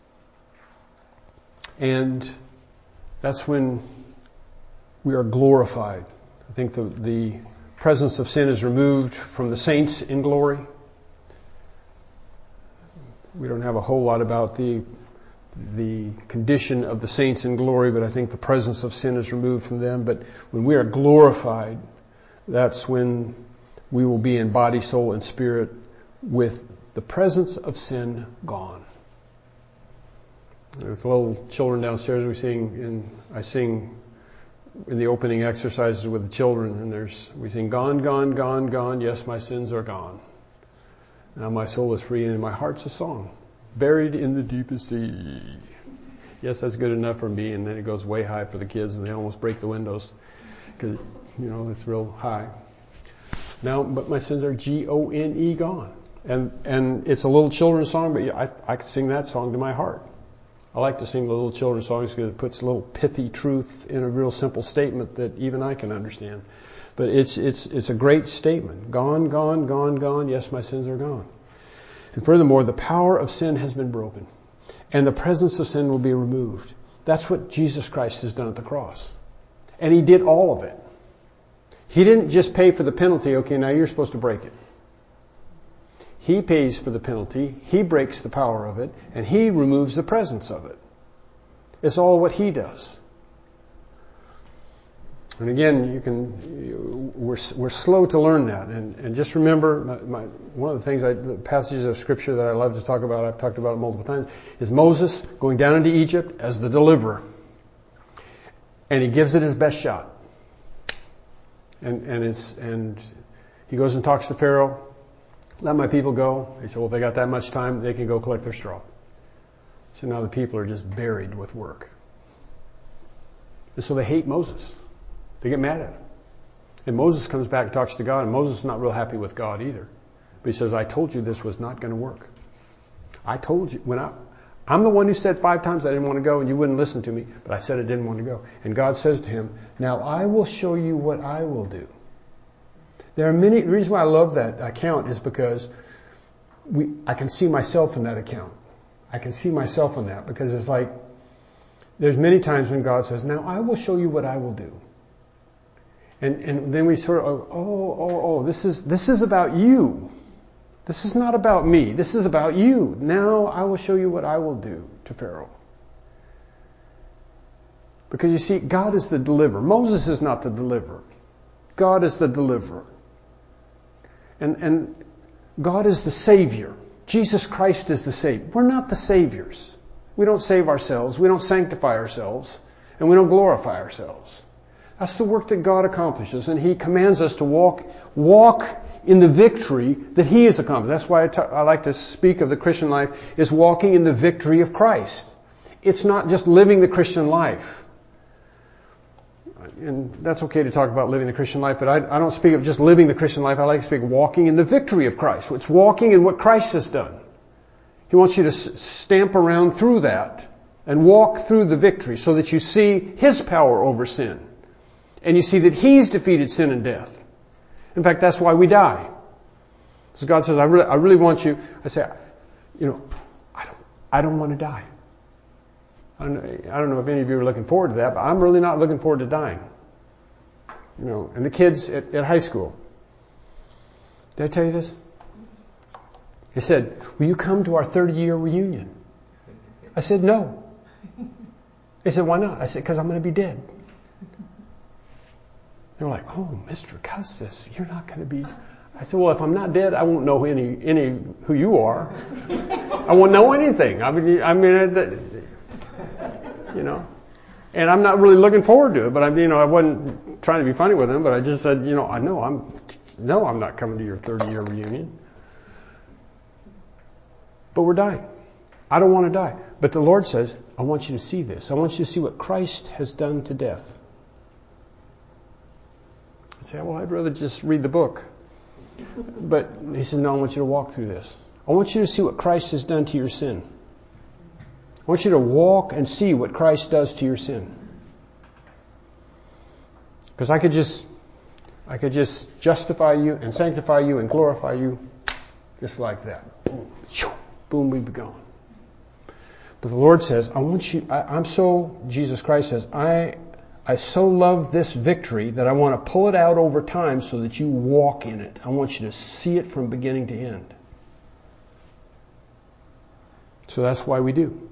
And that's when we are glorified. I think the presence of sin is removed from the saints in glory. We don't have a whole lot about the condition of the saints in glory, but I think the presence of sin is removed from them. But when we are glorified, that's when we will be in body, soul, and spirit with the presence of sin gone. With little children downstairs, I sing in the opening exercises with the children, and we sing, "Gone, gone, gone, gone, yes, my sins are gone. Now my soul is free and my heart's a song, buried in the deepest sea." Yes, that's good enough for me, and then it goes way high for the kids, and they almost break the windows because, it's real high. Now, but my sins are Gone, gone. And it's a little children's song, but I can sing that song to my heart. I like to sing the little children's songs because it puts a little pithy truth in a real simple statement that even I can understand. But it's a great statement. Gone, gone, gone, gone. Yes, my sins are gone. And furthermore, the power of sin has been broken, and the presence of sin will be removed. That's what Jesus Christ has done at the cross. And He did all of it. He didn't just pay for the penalty, okay, now you're supposed to break it. He pays for the penalty, He breaks the power of it, and He removes the presence of it. It's all what He does. And again, we're slow to learn that. And just remember, one of the things, the passages of Scripture that I love to talk about, I've talked about it multiple times, is Moses going down into Egypt as the deliverer. And he gives it his best shot. And he goes and talks to Pharaoh. "Let my people go." He said, "Well, if they got that much time, they can go collect their straw." So now the people are just buried with work. And so they hate Moses. They get mad at him. And Moses comes back and talks to God, and Moses is not real happy with God either. But he says, "I told you this was not going to work. I told you, I'm the one who said 5 times I didn't want to go, and you wouldn't listen to me, but I said I didn't want to go." And God says to him, "Now I will show you what I will do." The reason why I love that account is because I can see myself in that account. I can see myself in that, because it's like, there's many times when God says, "Now I will show you what I will do." And then we sort of, this is about you. This is not about me. This is about you. Now I will show you what I will do to Pharaoh. Because you see, God is the deliverer. Moses is not the deliverer. God is the deliverer. And God is the Savior. Jesus Christ is the Savior. We're not the Saviors. We don't save ourselves. We don't sanctify ourselves. And we don't glorify ourselves. That's the work that God accomplishes. And He commands us to walk in the victory that He has accomplished. That's why I like to speak of the Christian life, is walking in the victory of Christ. It's not just living the Christian life. And that's okay to talk about living the Christian life, but I don't speak of just living the Christian life. I like to speak of walking in the victory of Christ. It's walking in what Christ has done. He wants you to stamp around through that and walk through the victory so that you see His power over sin. And you see that He's defeated sin and death. In fact, that's why we die. So God says, I really want you. I say, I don't want to die. I don't know if any of you are looking forward to that, but I'm really not looking forward to dying. And the kids at high school. Did I tell you this? They said, "Will you come to our 30-year reunion?" I said, "No." They said, "Why not?" I said, "Because I'm going to be dead." They were like, "Oh, Mr. Custis, you're not going to be..." I said, "Well, if I'm not dead, I won't know any who you are. I won't know anything. And I'm not really looking forward to it, but I wasn't trying to be funny with them, but I just said, I'm not coming to your 30-year reunion. But we're dying. I don't want to die. But the Lord says, I want you to see this. I want you to see what Christ has done to death. I say, well, I'd rather just read the book. But He said, no, I want you to walk through this. I want you to see what Christ has done to your sin. I want you to walk and see what Christ does to your sin. Because I could just justify you and sanctify you and glorify you just like that. Boom, we'd be gone. But the Lord says, Jesus Christ says, I so love this victory that I want to pull it out over time so that you walk in it. I want you to see it from beginning to end. So that's why we do.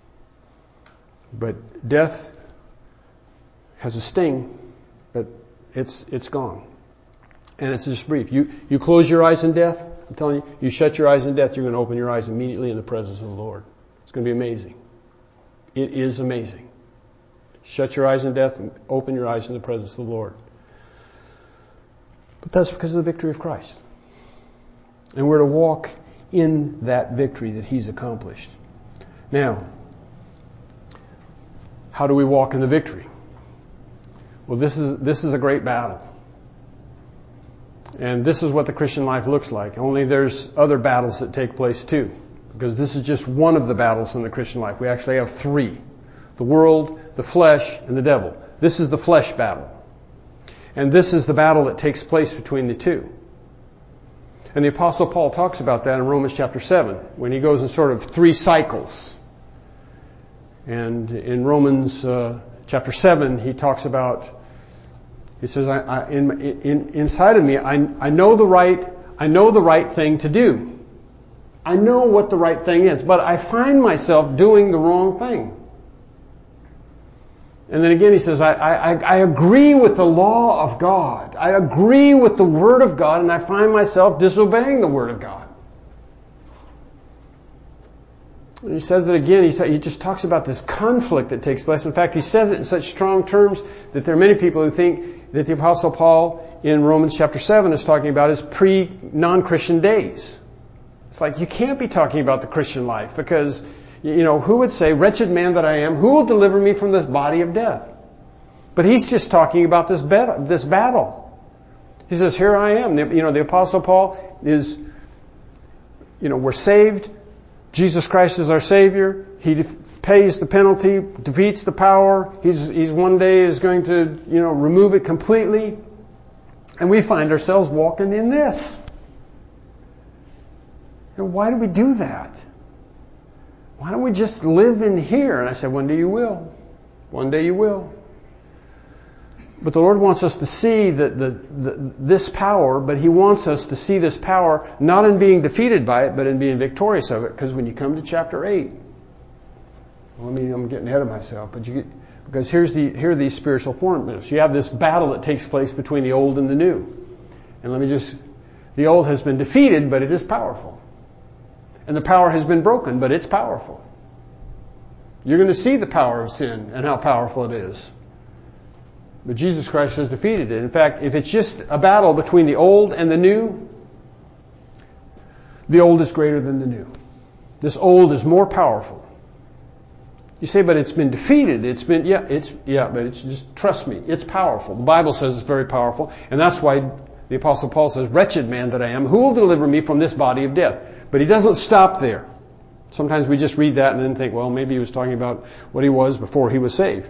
But death has a sting, but it's gone. And it's just brief. You close your eyes in death, I'm telling you, you shut your eyes in death, you're going to open your eyes immediately in the presence of the Lord. It's going to be amazing. It is amazing. Shut your eyes in death and open your eyes in the presence of the Lord. But that's because of the victory of Christ. And we're to walk in that victory that He's accomplished. Now, how do we walk in the victory? Well, this is a great battle. And this is what the Christian life looks like. Only there's other battles that take place too. Because this is just one of the battles in the Christian life. We actually have three. The world, the flesh, and the devil. This is the flesh battle. And this is the battle that takes place between the two. And the Apostle Paul talks about that in Romans chapter 7, when he goes in sort of three cycles. And in Romans chapter 7, he talks about, he says, inside of me, I know the right thing to do. I know what the right thing is, but I find myself doing the wrong thing. And then again he says, I agree with the law of God. I agree with the Word of God, and I find myself disobeying the Word of God. And he says it again, he just talks about this conflict that takes place. In fact, he says it in such strong terms that there are many people who think that the Apostle Paul in Romans chapter 7 is talking about his pre-non-Christian days. It's like, you can't be talking about the Christian life because, who would say, wretched man that I am, who will deliver me from this body of death? But he's just talking about this battle. He says, here I am. The Apostle Paul is, we're saved. Jesus Christ is our Savior. He pays the penalty, defeats the power. He's one day is going to, remove it completely. And we find ourselves walking in this. Why do we do that? Why don't we just live in here? And I said, one day you will. One day you will. But the Lord wants us to see this power, but He wants us to see this power not in being defeated by it, but in being victorious of it. Because when you come to chapter 8, I'm getting ahead of myself, because here are these spiritual formulas. You have this battle that takes place between the old and the new. And the old has been defeated, but it is powerful. And the power has been broken, but it's powerful. You're going to see the power of sin and how powerful it is. But Jesus Christ has defeated it. In fact, if it's just a battle between the old and the new, the old is greater than the new. This old is more powerful. You say, but it's been defeated. But it's just, trust me, it's powerful. The Bible says it's very powerful. And that's why the Apostle Paul says, wretched man that I am, who will deliver me from this body of death? But he doesn't stop there. Sometimes we just read that and then think, well, maybe he was talking about what he was before he was saved.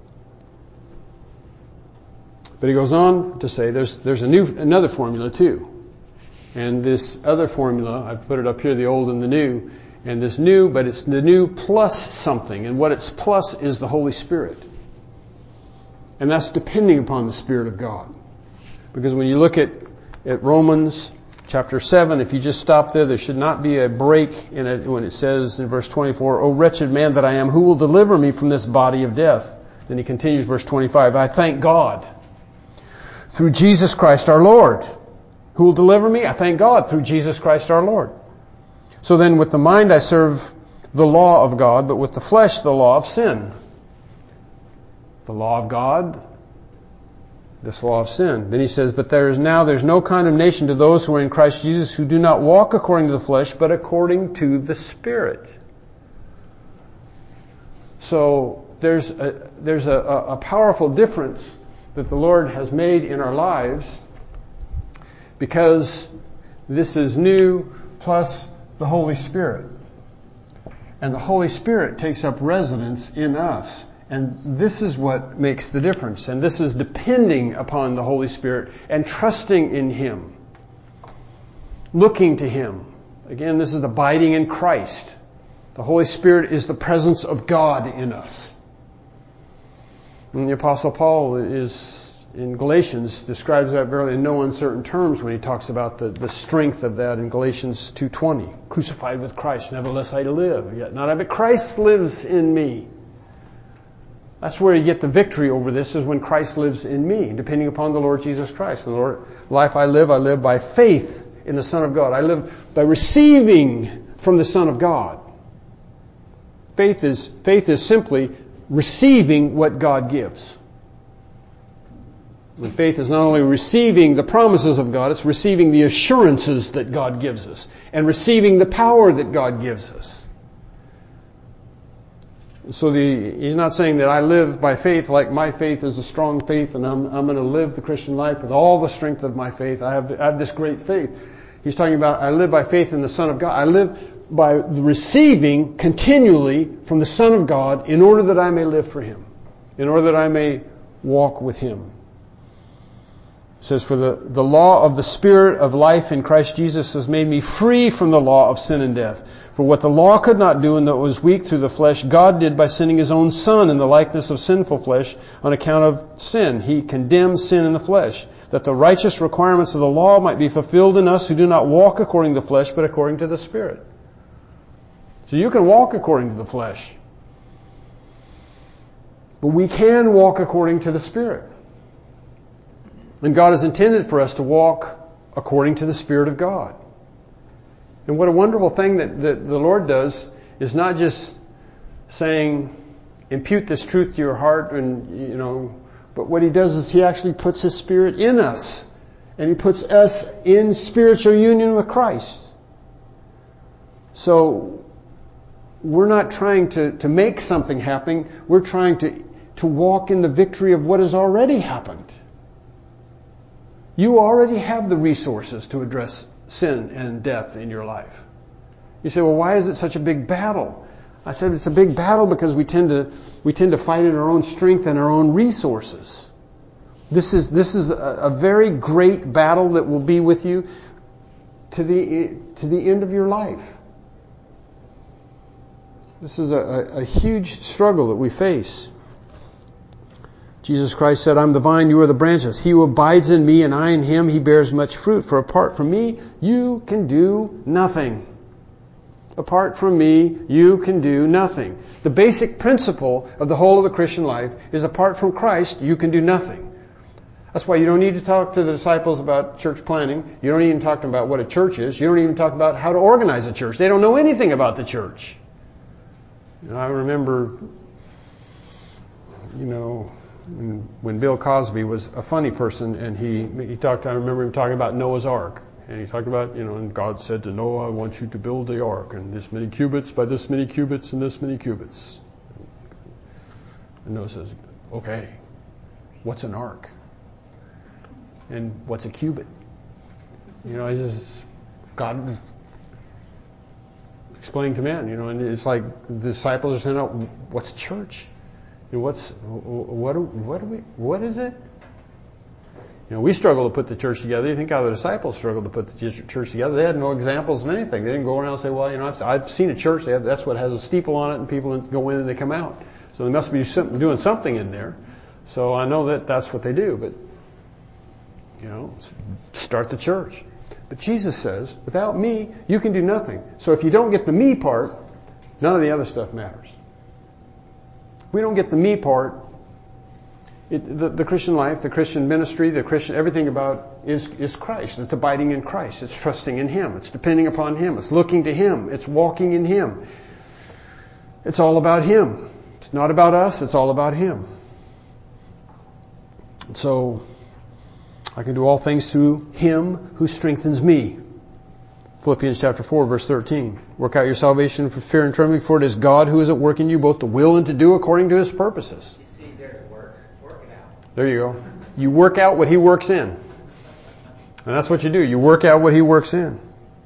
But he goes on to say there's another formula too. And this other formula, I've put it up here, the old and the new. And this new, but it's the new plus something. And what it's plus is the Holy Spirit. And that's depending upon the Spirit of God. Because when you look at Romans chapter 7, if you just stop there should not be a break in it when it says in verse 24, O wretched man that I am, who will deliver me from this body of death? Then he continues, verse 25, I thank God through Jesus Christ our Lord. Who will deliver me? I thank God through Jesus Christ our Lord. So then with the mind I serve the law of God, but with the flesh the law of sin. The law of God, this law of sin. Then he says, but there's no condemnation to those who are in Christ Jesus, who do not walk according to the flesh, but according to the Spirit. So there's a powerful difference that the Lord has made in our lives, because this is new plus the Holy Spirit. And the Holy Spirit takes up residence in us. And this is what makes the difference. And this is depending upon the Holy Spirit and trusting in Him. Looking to Him. Again, this is abiding in Christ. The Holy Spirit is the presence of God in us. And the Apostle Paul in Galatians describes that very in no uncertain terms when he talks about the strength of that in Galatians 2:20. Crucified with Christ, nevertheless I live. Yet not I, but Christ lives in me. That's where you get the victory over this, is when Christ lives in me, depending upon the Lord Jesus Christ. The life I live by faith in the Son of God. I live by receiving from the Son of God. Faith is simply receiving what God gives. And faith is not only receiving the promises of God, it's receiving the assurances that God gives us, and receiving the power that God gives us. So he's not saying that I live by faith like my faith is a strong faith and I'm going to live the Christian life with all the strength of my faith. I have this great faith. He's talking about I live by faith in the Son of God. I live by receiving continually from the Son of God in order that I may live for Him, in order that I may walk with Him. It says, for the law of the Spirit of life in Christ Jesus has made me free from the law of sin and death. For what the law could not do and that was weak through the flesh, God did by sending His own Son in the likeness of sinful flesh on account of sin. He condemned sin in the flesh, that the righteous requirements of the law might be fulfilled in us who do not walk according to the flesh, but according to the Spirit. So you can walk according to the flesh, but we can walk according to the Spirit. And God has intended for us to walk according to the Spirit of God. And what a wonderful thing that the Lord does is not just saying, impute this truth to your heart, but what He does is He actually puts His Spirit in us. And He puts us in spiritual union with Christ. So we're not trying to make something happen. We're trying to walk in the victory of what has already happened. You already have the resources to address sin and death in your life. You say, well, why is it such a big battle? I said it's a big battle because we tend to fight in our own strength and our own resources. This is a very great battle that will be with you to the end of your life. This is a huge struggle that we face. Jesus Christ said, I'm the vine, you are the branches. He who abides in me and I in him, he bears much fruit. For apart from me, you can do nothing. Apart from me, you can do nothing. The basic principle of the whole of the Christian life is apart from Christ, you can do nothing. That's why you don't need to talk to the disciples about church planning. You don't even talk to them about what a church is. You don't even talk about how to organize a church. They don't know anything about the church. I remember, when Bill Cosby was a funny person, and he talked, I remember him talking about Noah's Ark. And he talked about, and God said to Noah, I want you to build the ark, and this many cubits by this many cubits and this many cubits. And Noah says, okay, what's an ark? And what's a cubit? God explaining to men, and it's like the disciples are saying, oh, what's church? What is it? We struggle to put the church together. You think how the disciples struggled to put the church together? They had no examples of anything. They didn't go around and say, well, I've seen a church. That's what has a steeple on it, and people go in and they come out. So they must be doing something in there. So I know that's what they do. But, start the church. But Jesus says, without me, you can do nothing. So if you don't get the me part, none of the other stuff matters. If we don't get the me part, the Christian life, the Christian ministry, everything about is Christ. It's abiding in Christ. It's trusting in Him. It's depending upon Him. It's looking to Him. It's walking in Him. It's all about Him. It's not about us. It's all about Him. So I can do all things through Him who strengthens me. Philippians chapter 4, verse 13. Work out your salvation with fear and trembling, for it is God who is at work in you, both to will and to do according to His purposes. You see, there's works. Work it out. There you go. You work out what He works in. And that's what you do. You work out what He works in.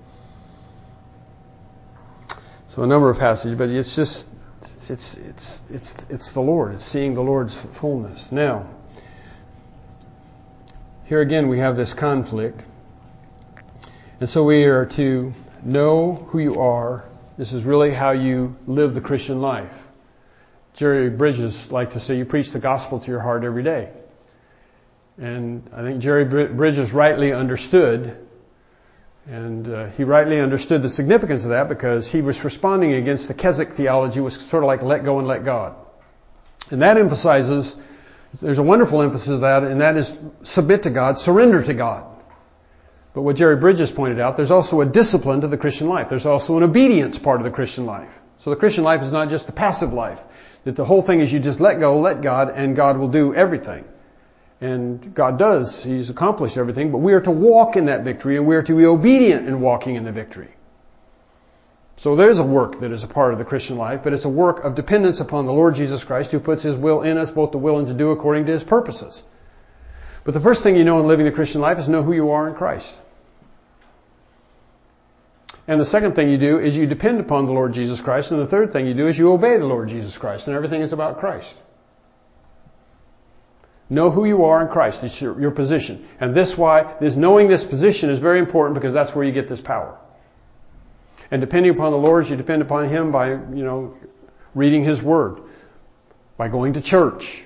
So a number of passages, but it's just, it's the Lord. It's seeing the Lord's fullness. Now, here again we have this conflict. And so we are to know who you are. This is really how you live the Christian life. Jerry Bridges liked to say, you preach the gospel to your heart every day. And I think Jerry Bridges rightly understood, and he rightly understood the significance of that, because he was responding against the Keswick theology, was sort of like let go and let God. And that emphasizes, there's a wonderful emphasis of that, and that is submit to God, surrender to God. But what Jerry Bridges pointed out, there's also a discipline to the Christian life. There's also an obedience part of the Christian life. So the Christian life is not just a passive life. That the whole thing is you just let go, let God, and God will do everything. And God does. He's accomplished everything. But we are to walk in that victory, and we are to be obedient in walking in the victory. So there's a work that is a part of the Christian life, but it's a work of dependence upon the Lord Jesus Christ, who puts His will in us, both the will and to do according to His purposes. But the first thing you know in living the Christian life is know who you are in Christ. And the second thing you do is you depend upon the Lord Jesus Christ. And the third thing you do is you obey the Lord Jesus Christ. And everything is about Christ. Know who you are in Christ. It's your position. And knowing this position is very important, because that's where you get this power. And depending upon the Lord, you depend upon Him by, reading His Word, by going to church,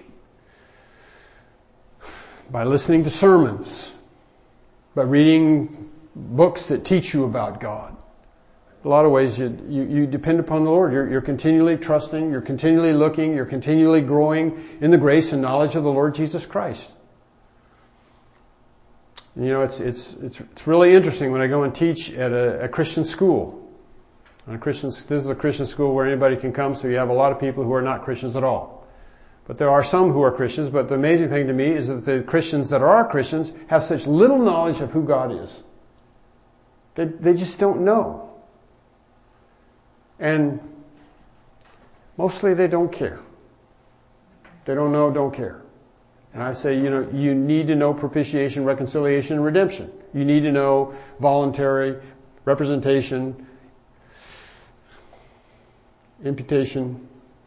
by listening to sermons, by reading books that teach you about God. A lot of ways you depend upon the Lord. You're continually trusting, you're continually looking, you're continually growing in the grace and knowledge of the Lord Jesus Christ. It's really interesting when I go and teach at a Christian school. This is a Christian school where anybody can come, so you have a lot of people who are not Christians at all. But there are some who are Christians, but the amazing thing to me is that the Christians that are Christians have such little knowledge of who God is. They just don't know. And mostly they don't care. They don't know, don't care. And I say, you need to know propitiation, reconciliation, and redemption. You need to know voluntary representation, imputation.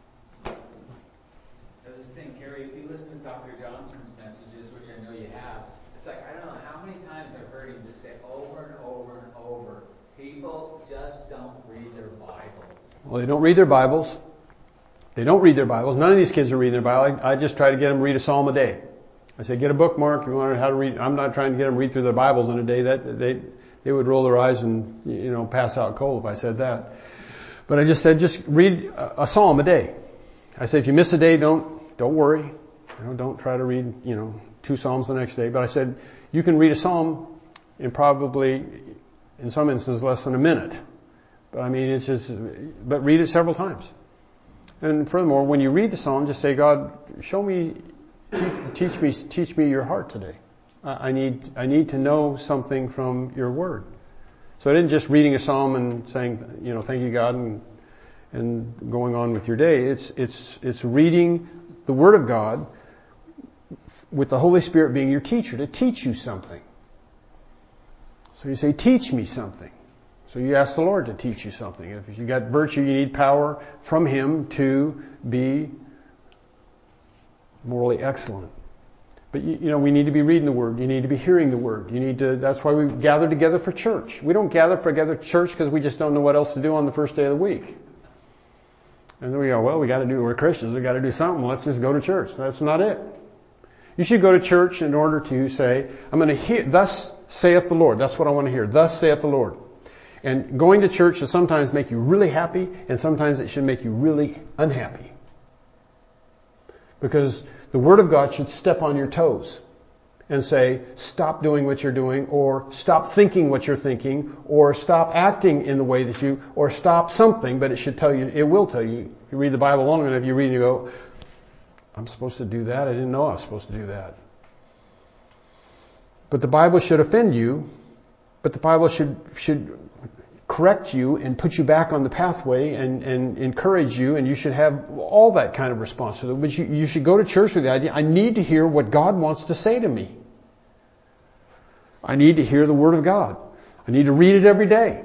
There's this thing, Kerry, if you listen to Dr. Johnson's messages, which I know you have, it's like, I don't know how many times I've heard him just say over and over and over, people just don't read their Bibles. Well, they don't read their Bibles. They don't read their Bibles. None of these kids are reading their Bible. I just try to get them to read a psalm a day. I say, get a bookmark. You want to learn how to read. I'm not trying to get them to read through their Bibles in a day. That they would roll their eyes and pass out cold if I said that. But I just said, just read a psalm a day. I say, if you miss a day, don't worry. Don't try to read 2 psalms the next day. But I said, you can read a psalm in probably, in some instances, less than a minute. But I mean, but read it several times. And furthermore, when you read the psalm, just say, God, show me, teach me your heart today. I need to know something from your word. So it isn't just reading a psalm and saying, thank you, God, and going on with your day. It's reading the Word of God with the Holy Spirit being your teacher to teach you something. So you say, teach me something. So you ask the Lord to teach you something. If you got virtue, you need power from Him to be morally excellent. But we need to be reading the Word. You need to be hearing the Word. That's why we gather together for church. We don't gather together for church because we just don't know what else to do on the first day of the week. And then we go, we're Christians, we got to do something. Let's just go to church. That's not it. You should go to church in order to say, I'm going to hear, thus saith the Lord. That's what I want to hear. Thus saith the Lord. And going to church should sometimes make you really happy, and sometimes it should make you really unhappy. Because the Word of God should step on your toes and say, stop doing what you're doing, or stop thinking what you're thinking, or stop acting in the way that or stop something, but it will tell you. If you read the Bible long enough, you read and you go, I'm supposed to do that? I didn't know I was supposed to do that. But the Bible should offend you, but the Bible should correct you and put you back on the pathway and encourage you, and you should have all that kind of response to it. But you should go to church with the idea, I need to hear what God wants to say to me. I need to hear the Word of God. I need to read it every day.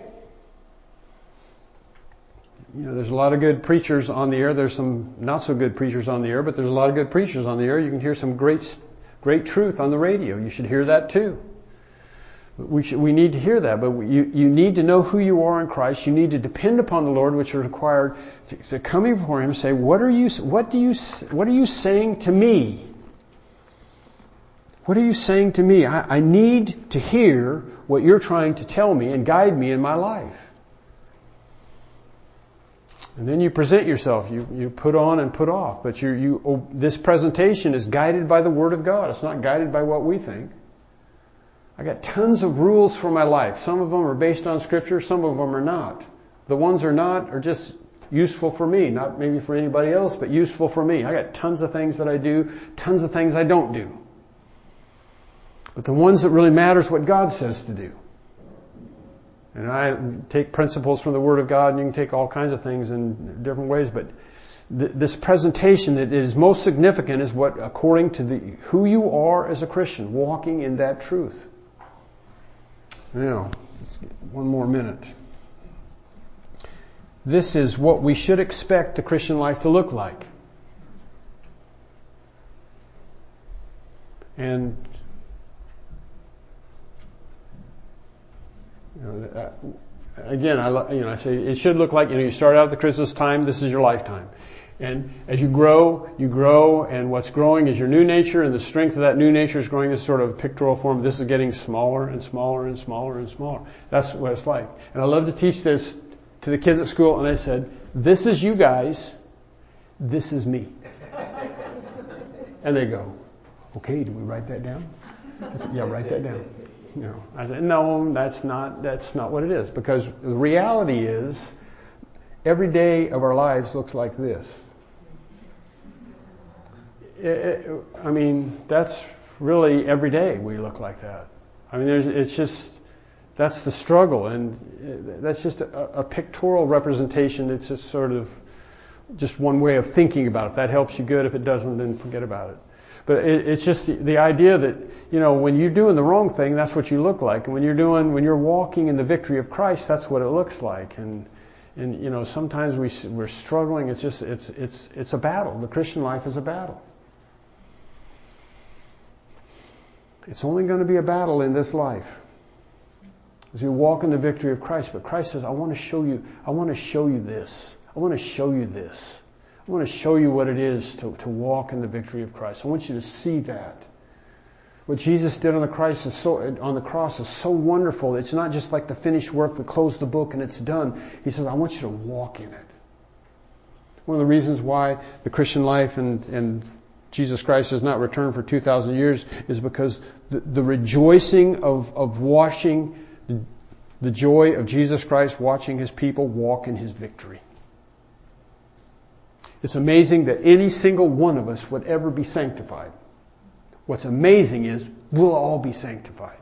There's a lot of good preachers on the air. There's some not so good preachers on the air, but there's a lot of good preachers on the air. You can hear some great truth on the radio. You should hear that too. We need to hear that, but you need to know who you are in Christ. You need to depend upon the Lord, which are required to come before Him and say, what are you saying to me? What are you saying to me? I need to hear what you're trying to tell me and guide me in my life. And then you present yourself. You put on and put off. But this presentation is guided by the Word of God. It's not guided by what we think. I got tons of rules for my life. Some of them are based on Scripture. Some of them are not. The ones are just useful for me. Not maybe for anybody else, but useful for me. I got tons of things that I do. Tons of things I don't do. But the ones that really matter is what God says to do. And I take principles from the Word of God, and you can take all kinds of things in different ways, but this presentation that is most significant is what, according to who you are as a Christian, walking in that truth. Now, let's get one more minute. This is what we should expect the Christian life to look like. And again, I say it should look like, you start out at the Christmas time, this is your lifetime. And as you grow, and what's growing is your new nature, and the strength of that new nature is growing this sort of pictorial form. This is getting smaller and smaller and smaller and smaller. That's what it's like. And I love to teach this to the kids at school, and I said, this is you guys, this is me. And they go, okay, do we write that down? I said, yeah, write that down. I said, no, that's not what it is. Because the reality is, every day of our lives looks like this. That's really every day we look like that. That's the struggle, and that's just a pictorial representation. It's just sort of just one way of thinking about it. If that helps you, good. If it doesn't, then forget about it. But it's just the idea that, when you're doing the wrong thing, that's what you look like. And when you're walking in the victory of Christ, that's what it looks like. And sometimes we're struggling. It's a battle. The Christian life is a battle. It's only going to be a battle in this life as you walk in the victory of Christ. But Christ says, I want to show you this. I want to show you this. I want to show you what it is to walk in the victory of Christ. I want you to see that. What Jesus did on the cross is so wonderful. It's not just like the finished work, we close the book and it's done. He says, I want you to walk in it. One of the reasons why the Christian life and Jesus Christ has not returned for 2,000 years is because the rejoicing of watching the joy of Jesus Christ, watching His people walk in His victory. It's amazing that any single one of us would ever be sanctified. What's amazing is we'll all be sanctified.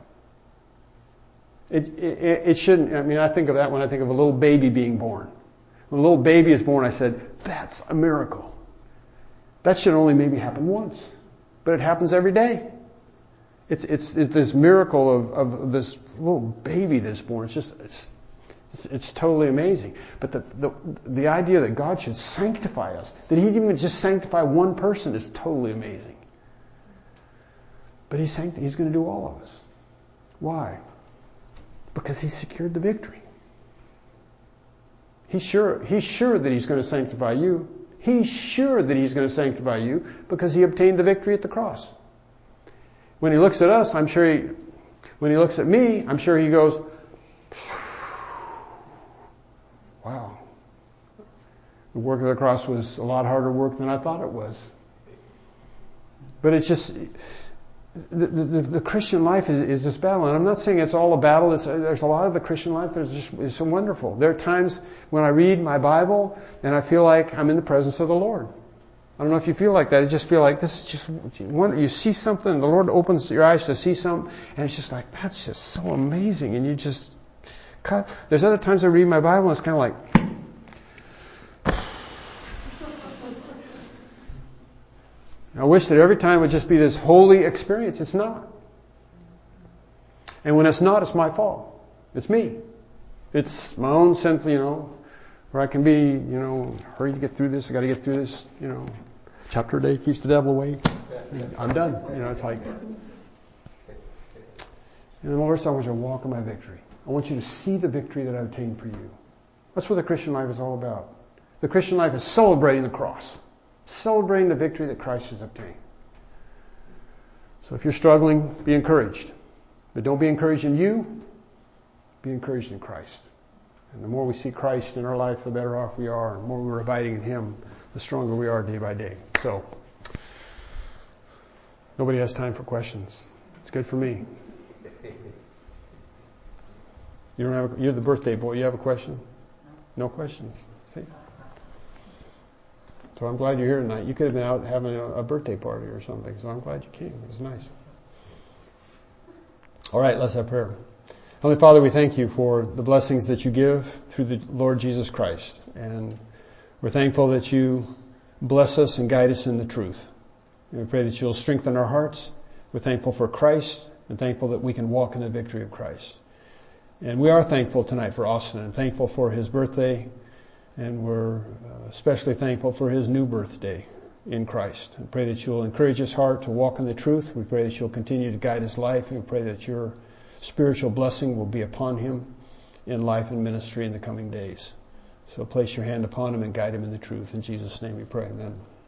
It shouldn't, I think of that when I think of a little baby being born. When a little baby is born, I said, that's a miracle. That should only maybe happen once. But it happens every day. It's this miracle of this little baby that's born. It's totally amazing. But the idea that God should sanctify us, that He didn't even just sanctify one person, is totally amazing. But He's going to do all of us. Why? Because He secured the victory. He's sure that He's going to sanctify you. He's sure that He's going to sanctify you because He obtained the victory at the cross. When He looks at us, when He looks at me, I'm sure He goes, wow, the work of the cross was a lot harder work than I thought it was. But it's just, the Christian life is this battle. And I'm not saying it's all a battle. There's a lot of the Christian life that is so wonderful. There are times when I read my Bible and I feel like I'm in the presence of the Lord. I don't know if you feel like that. I just feel like this is just, you see something, the Lord opens your eyes to see something, and it's just like, that's just so amazing. And you just cut. There's other times I read my Bible and it's kind of like, I wish that every time would just be this holy experience. It's not. And when it's not, it's my fault. It's me. It's my own sense, where I can be, hurry to get through this. I got to get through this, chapter a day keeps the devil away. I'm done. It's like, and the Lord said, I want you to walk in my victory. I want you to see the victory that I obtained for you. That's what the Christian life is all about. The Christian life is celebrating the cross. Celebrating the victory that Christ has obtained. So if you're struggling, be encouraged. But don't be encouraged in you. Be encouraged in Christ. And the more we see Christ in our life, the better off we are. The more we're abiding in Him, the stronger we are day by day. So, nobody has time for questions. It's good for me. You're the birthday boy. You have a question? No questions. See? So I'm glad you're here tonight. You could have been out having a birthday party or something. So I'm glad you came. It was nice. All right, let's have prayer. Heavenly Father, we thank you for the blessings that you give through the Lord Jesus Christ. And we're thankful that you bless us and guide us in the truth. And we pray that you'll strengthen our hearts. We're thankful for Christ and thankful that we can walk in the victory of Christ. And we are thankful tonight for Austin and thankful for his birthday. And we're especially thankful for his new birthday in Christ. We pray that you'll encourage his heart to walk in the truth. We pray that you'll continue to guide his life. And we pray that your spiritual blessing will be upon him in life and ministry in the coming days. So place your hand upon him and guide him in the truth. In Jesus' name we pray. Amen.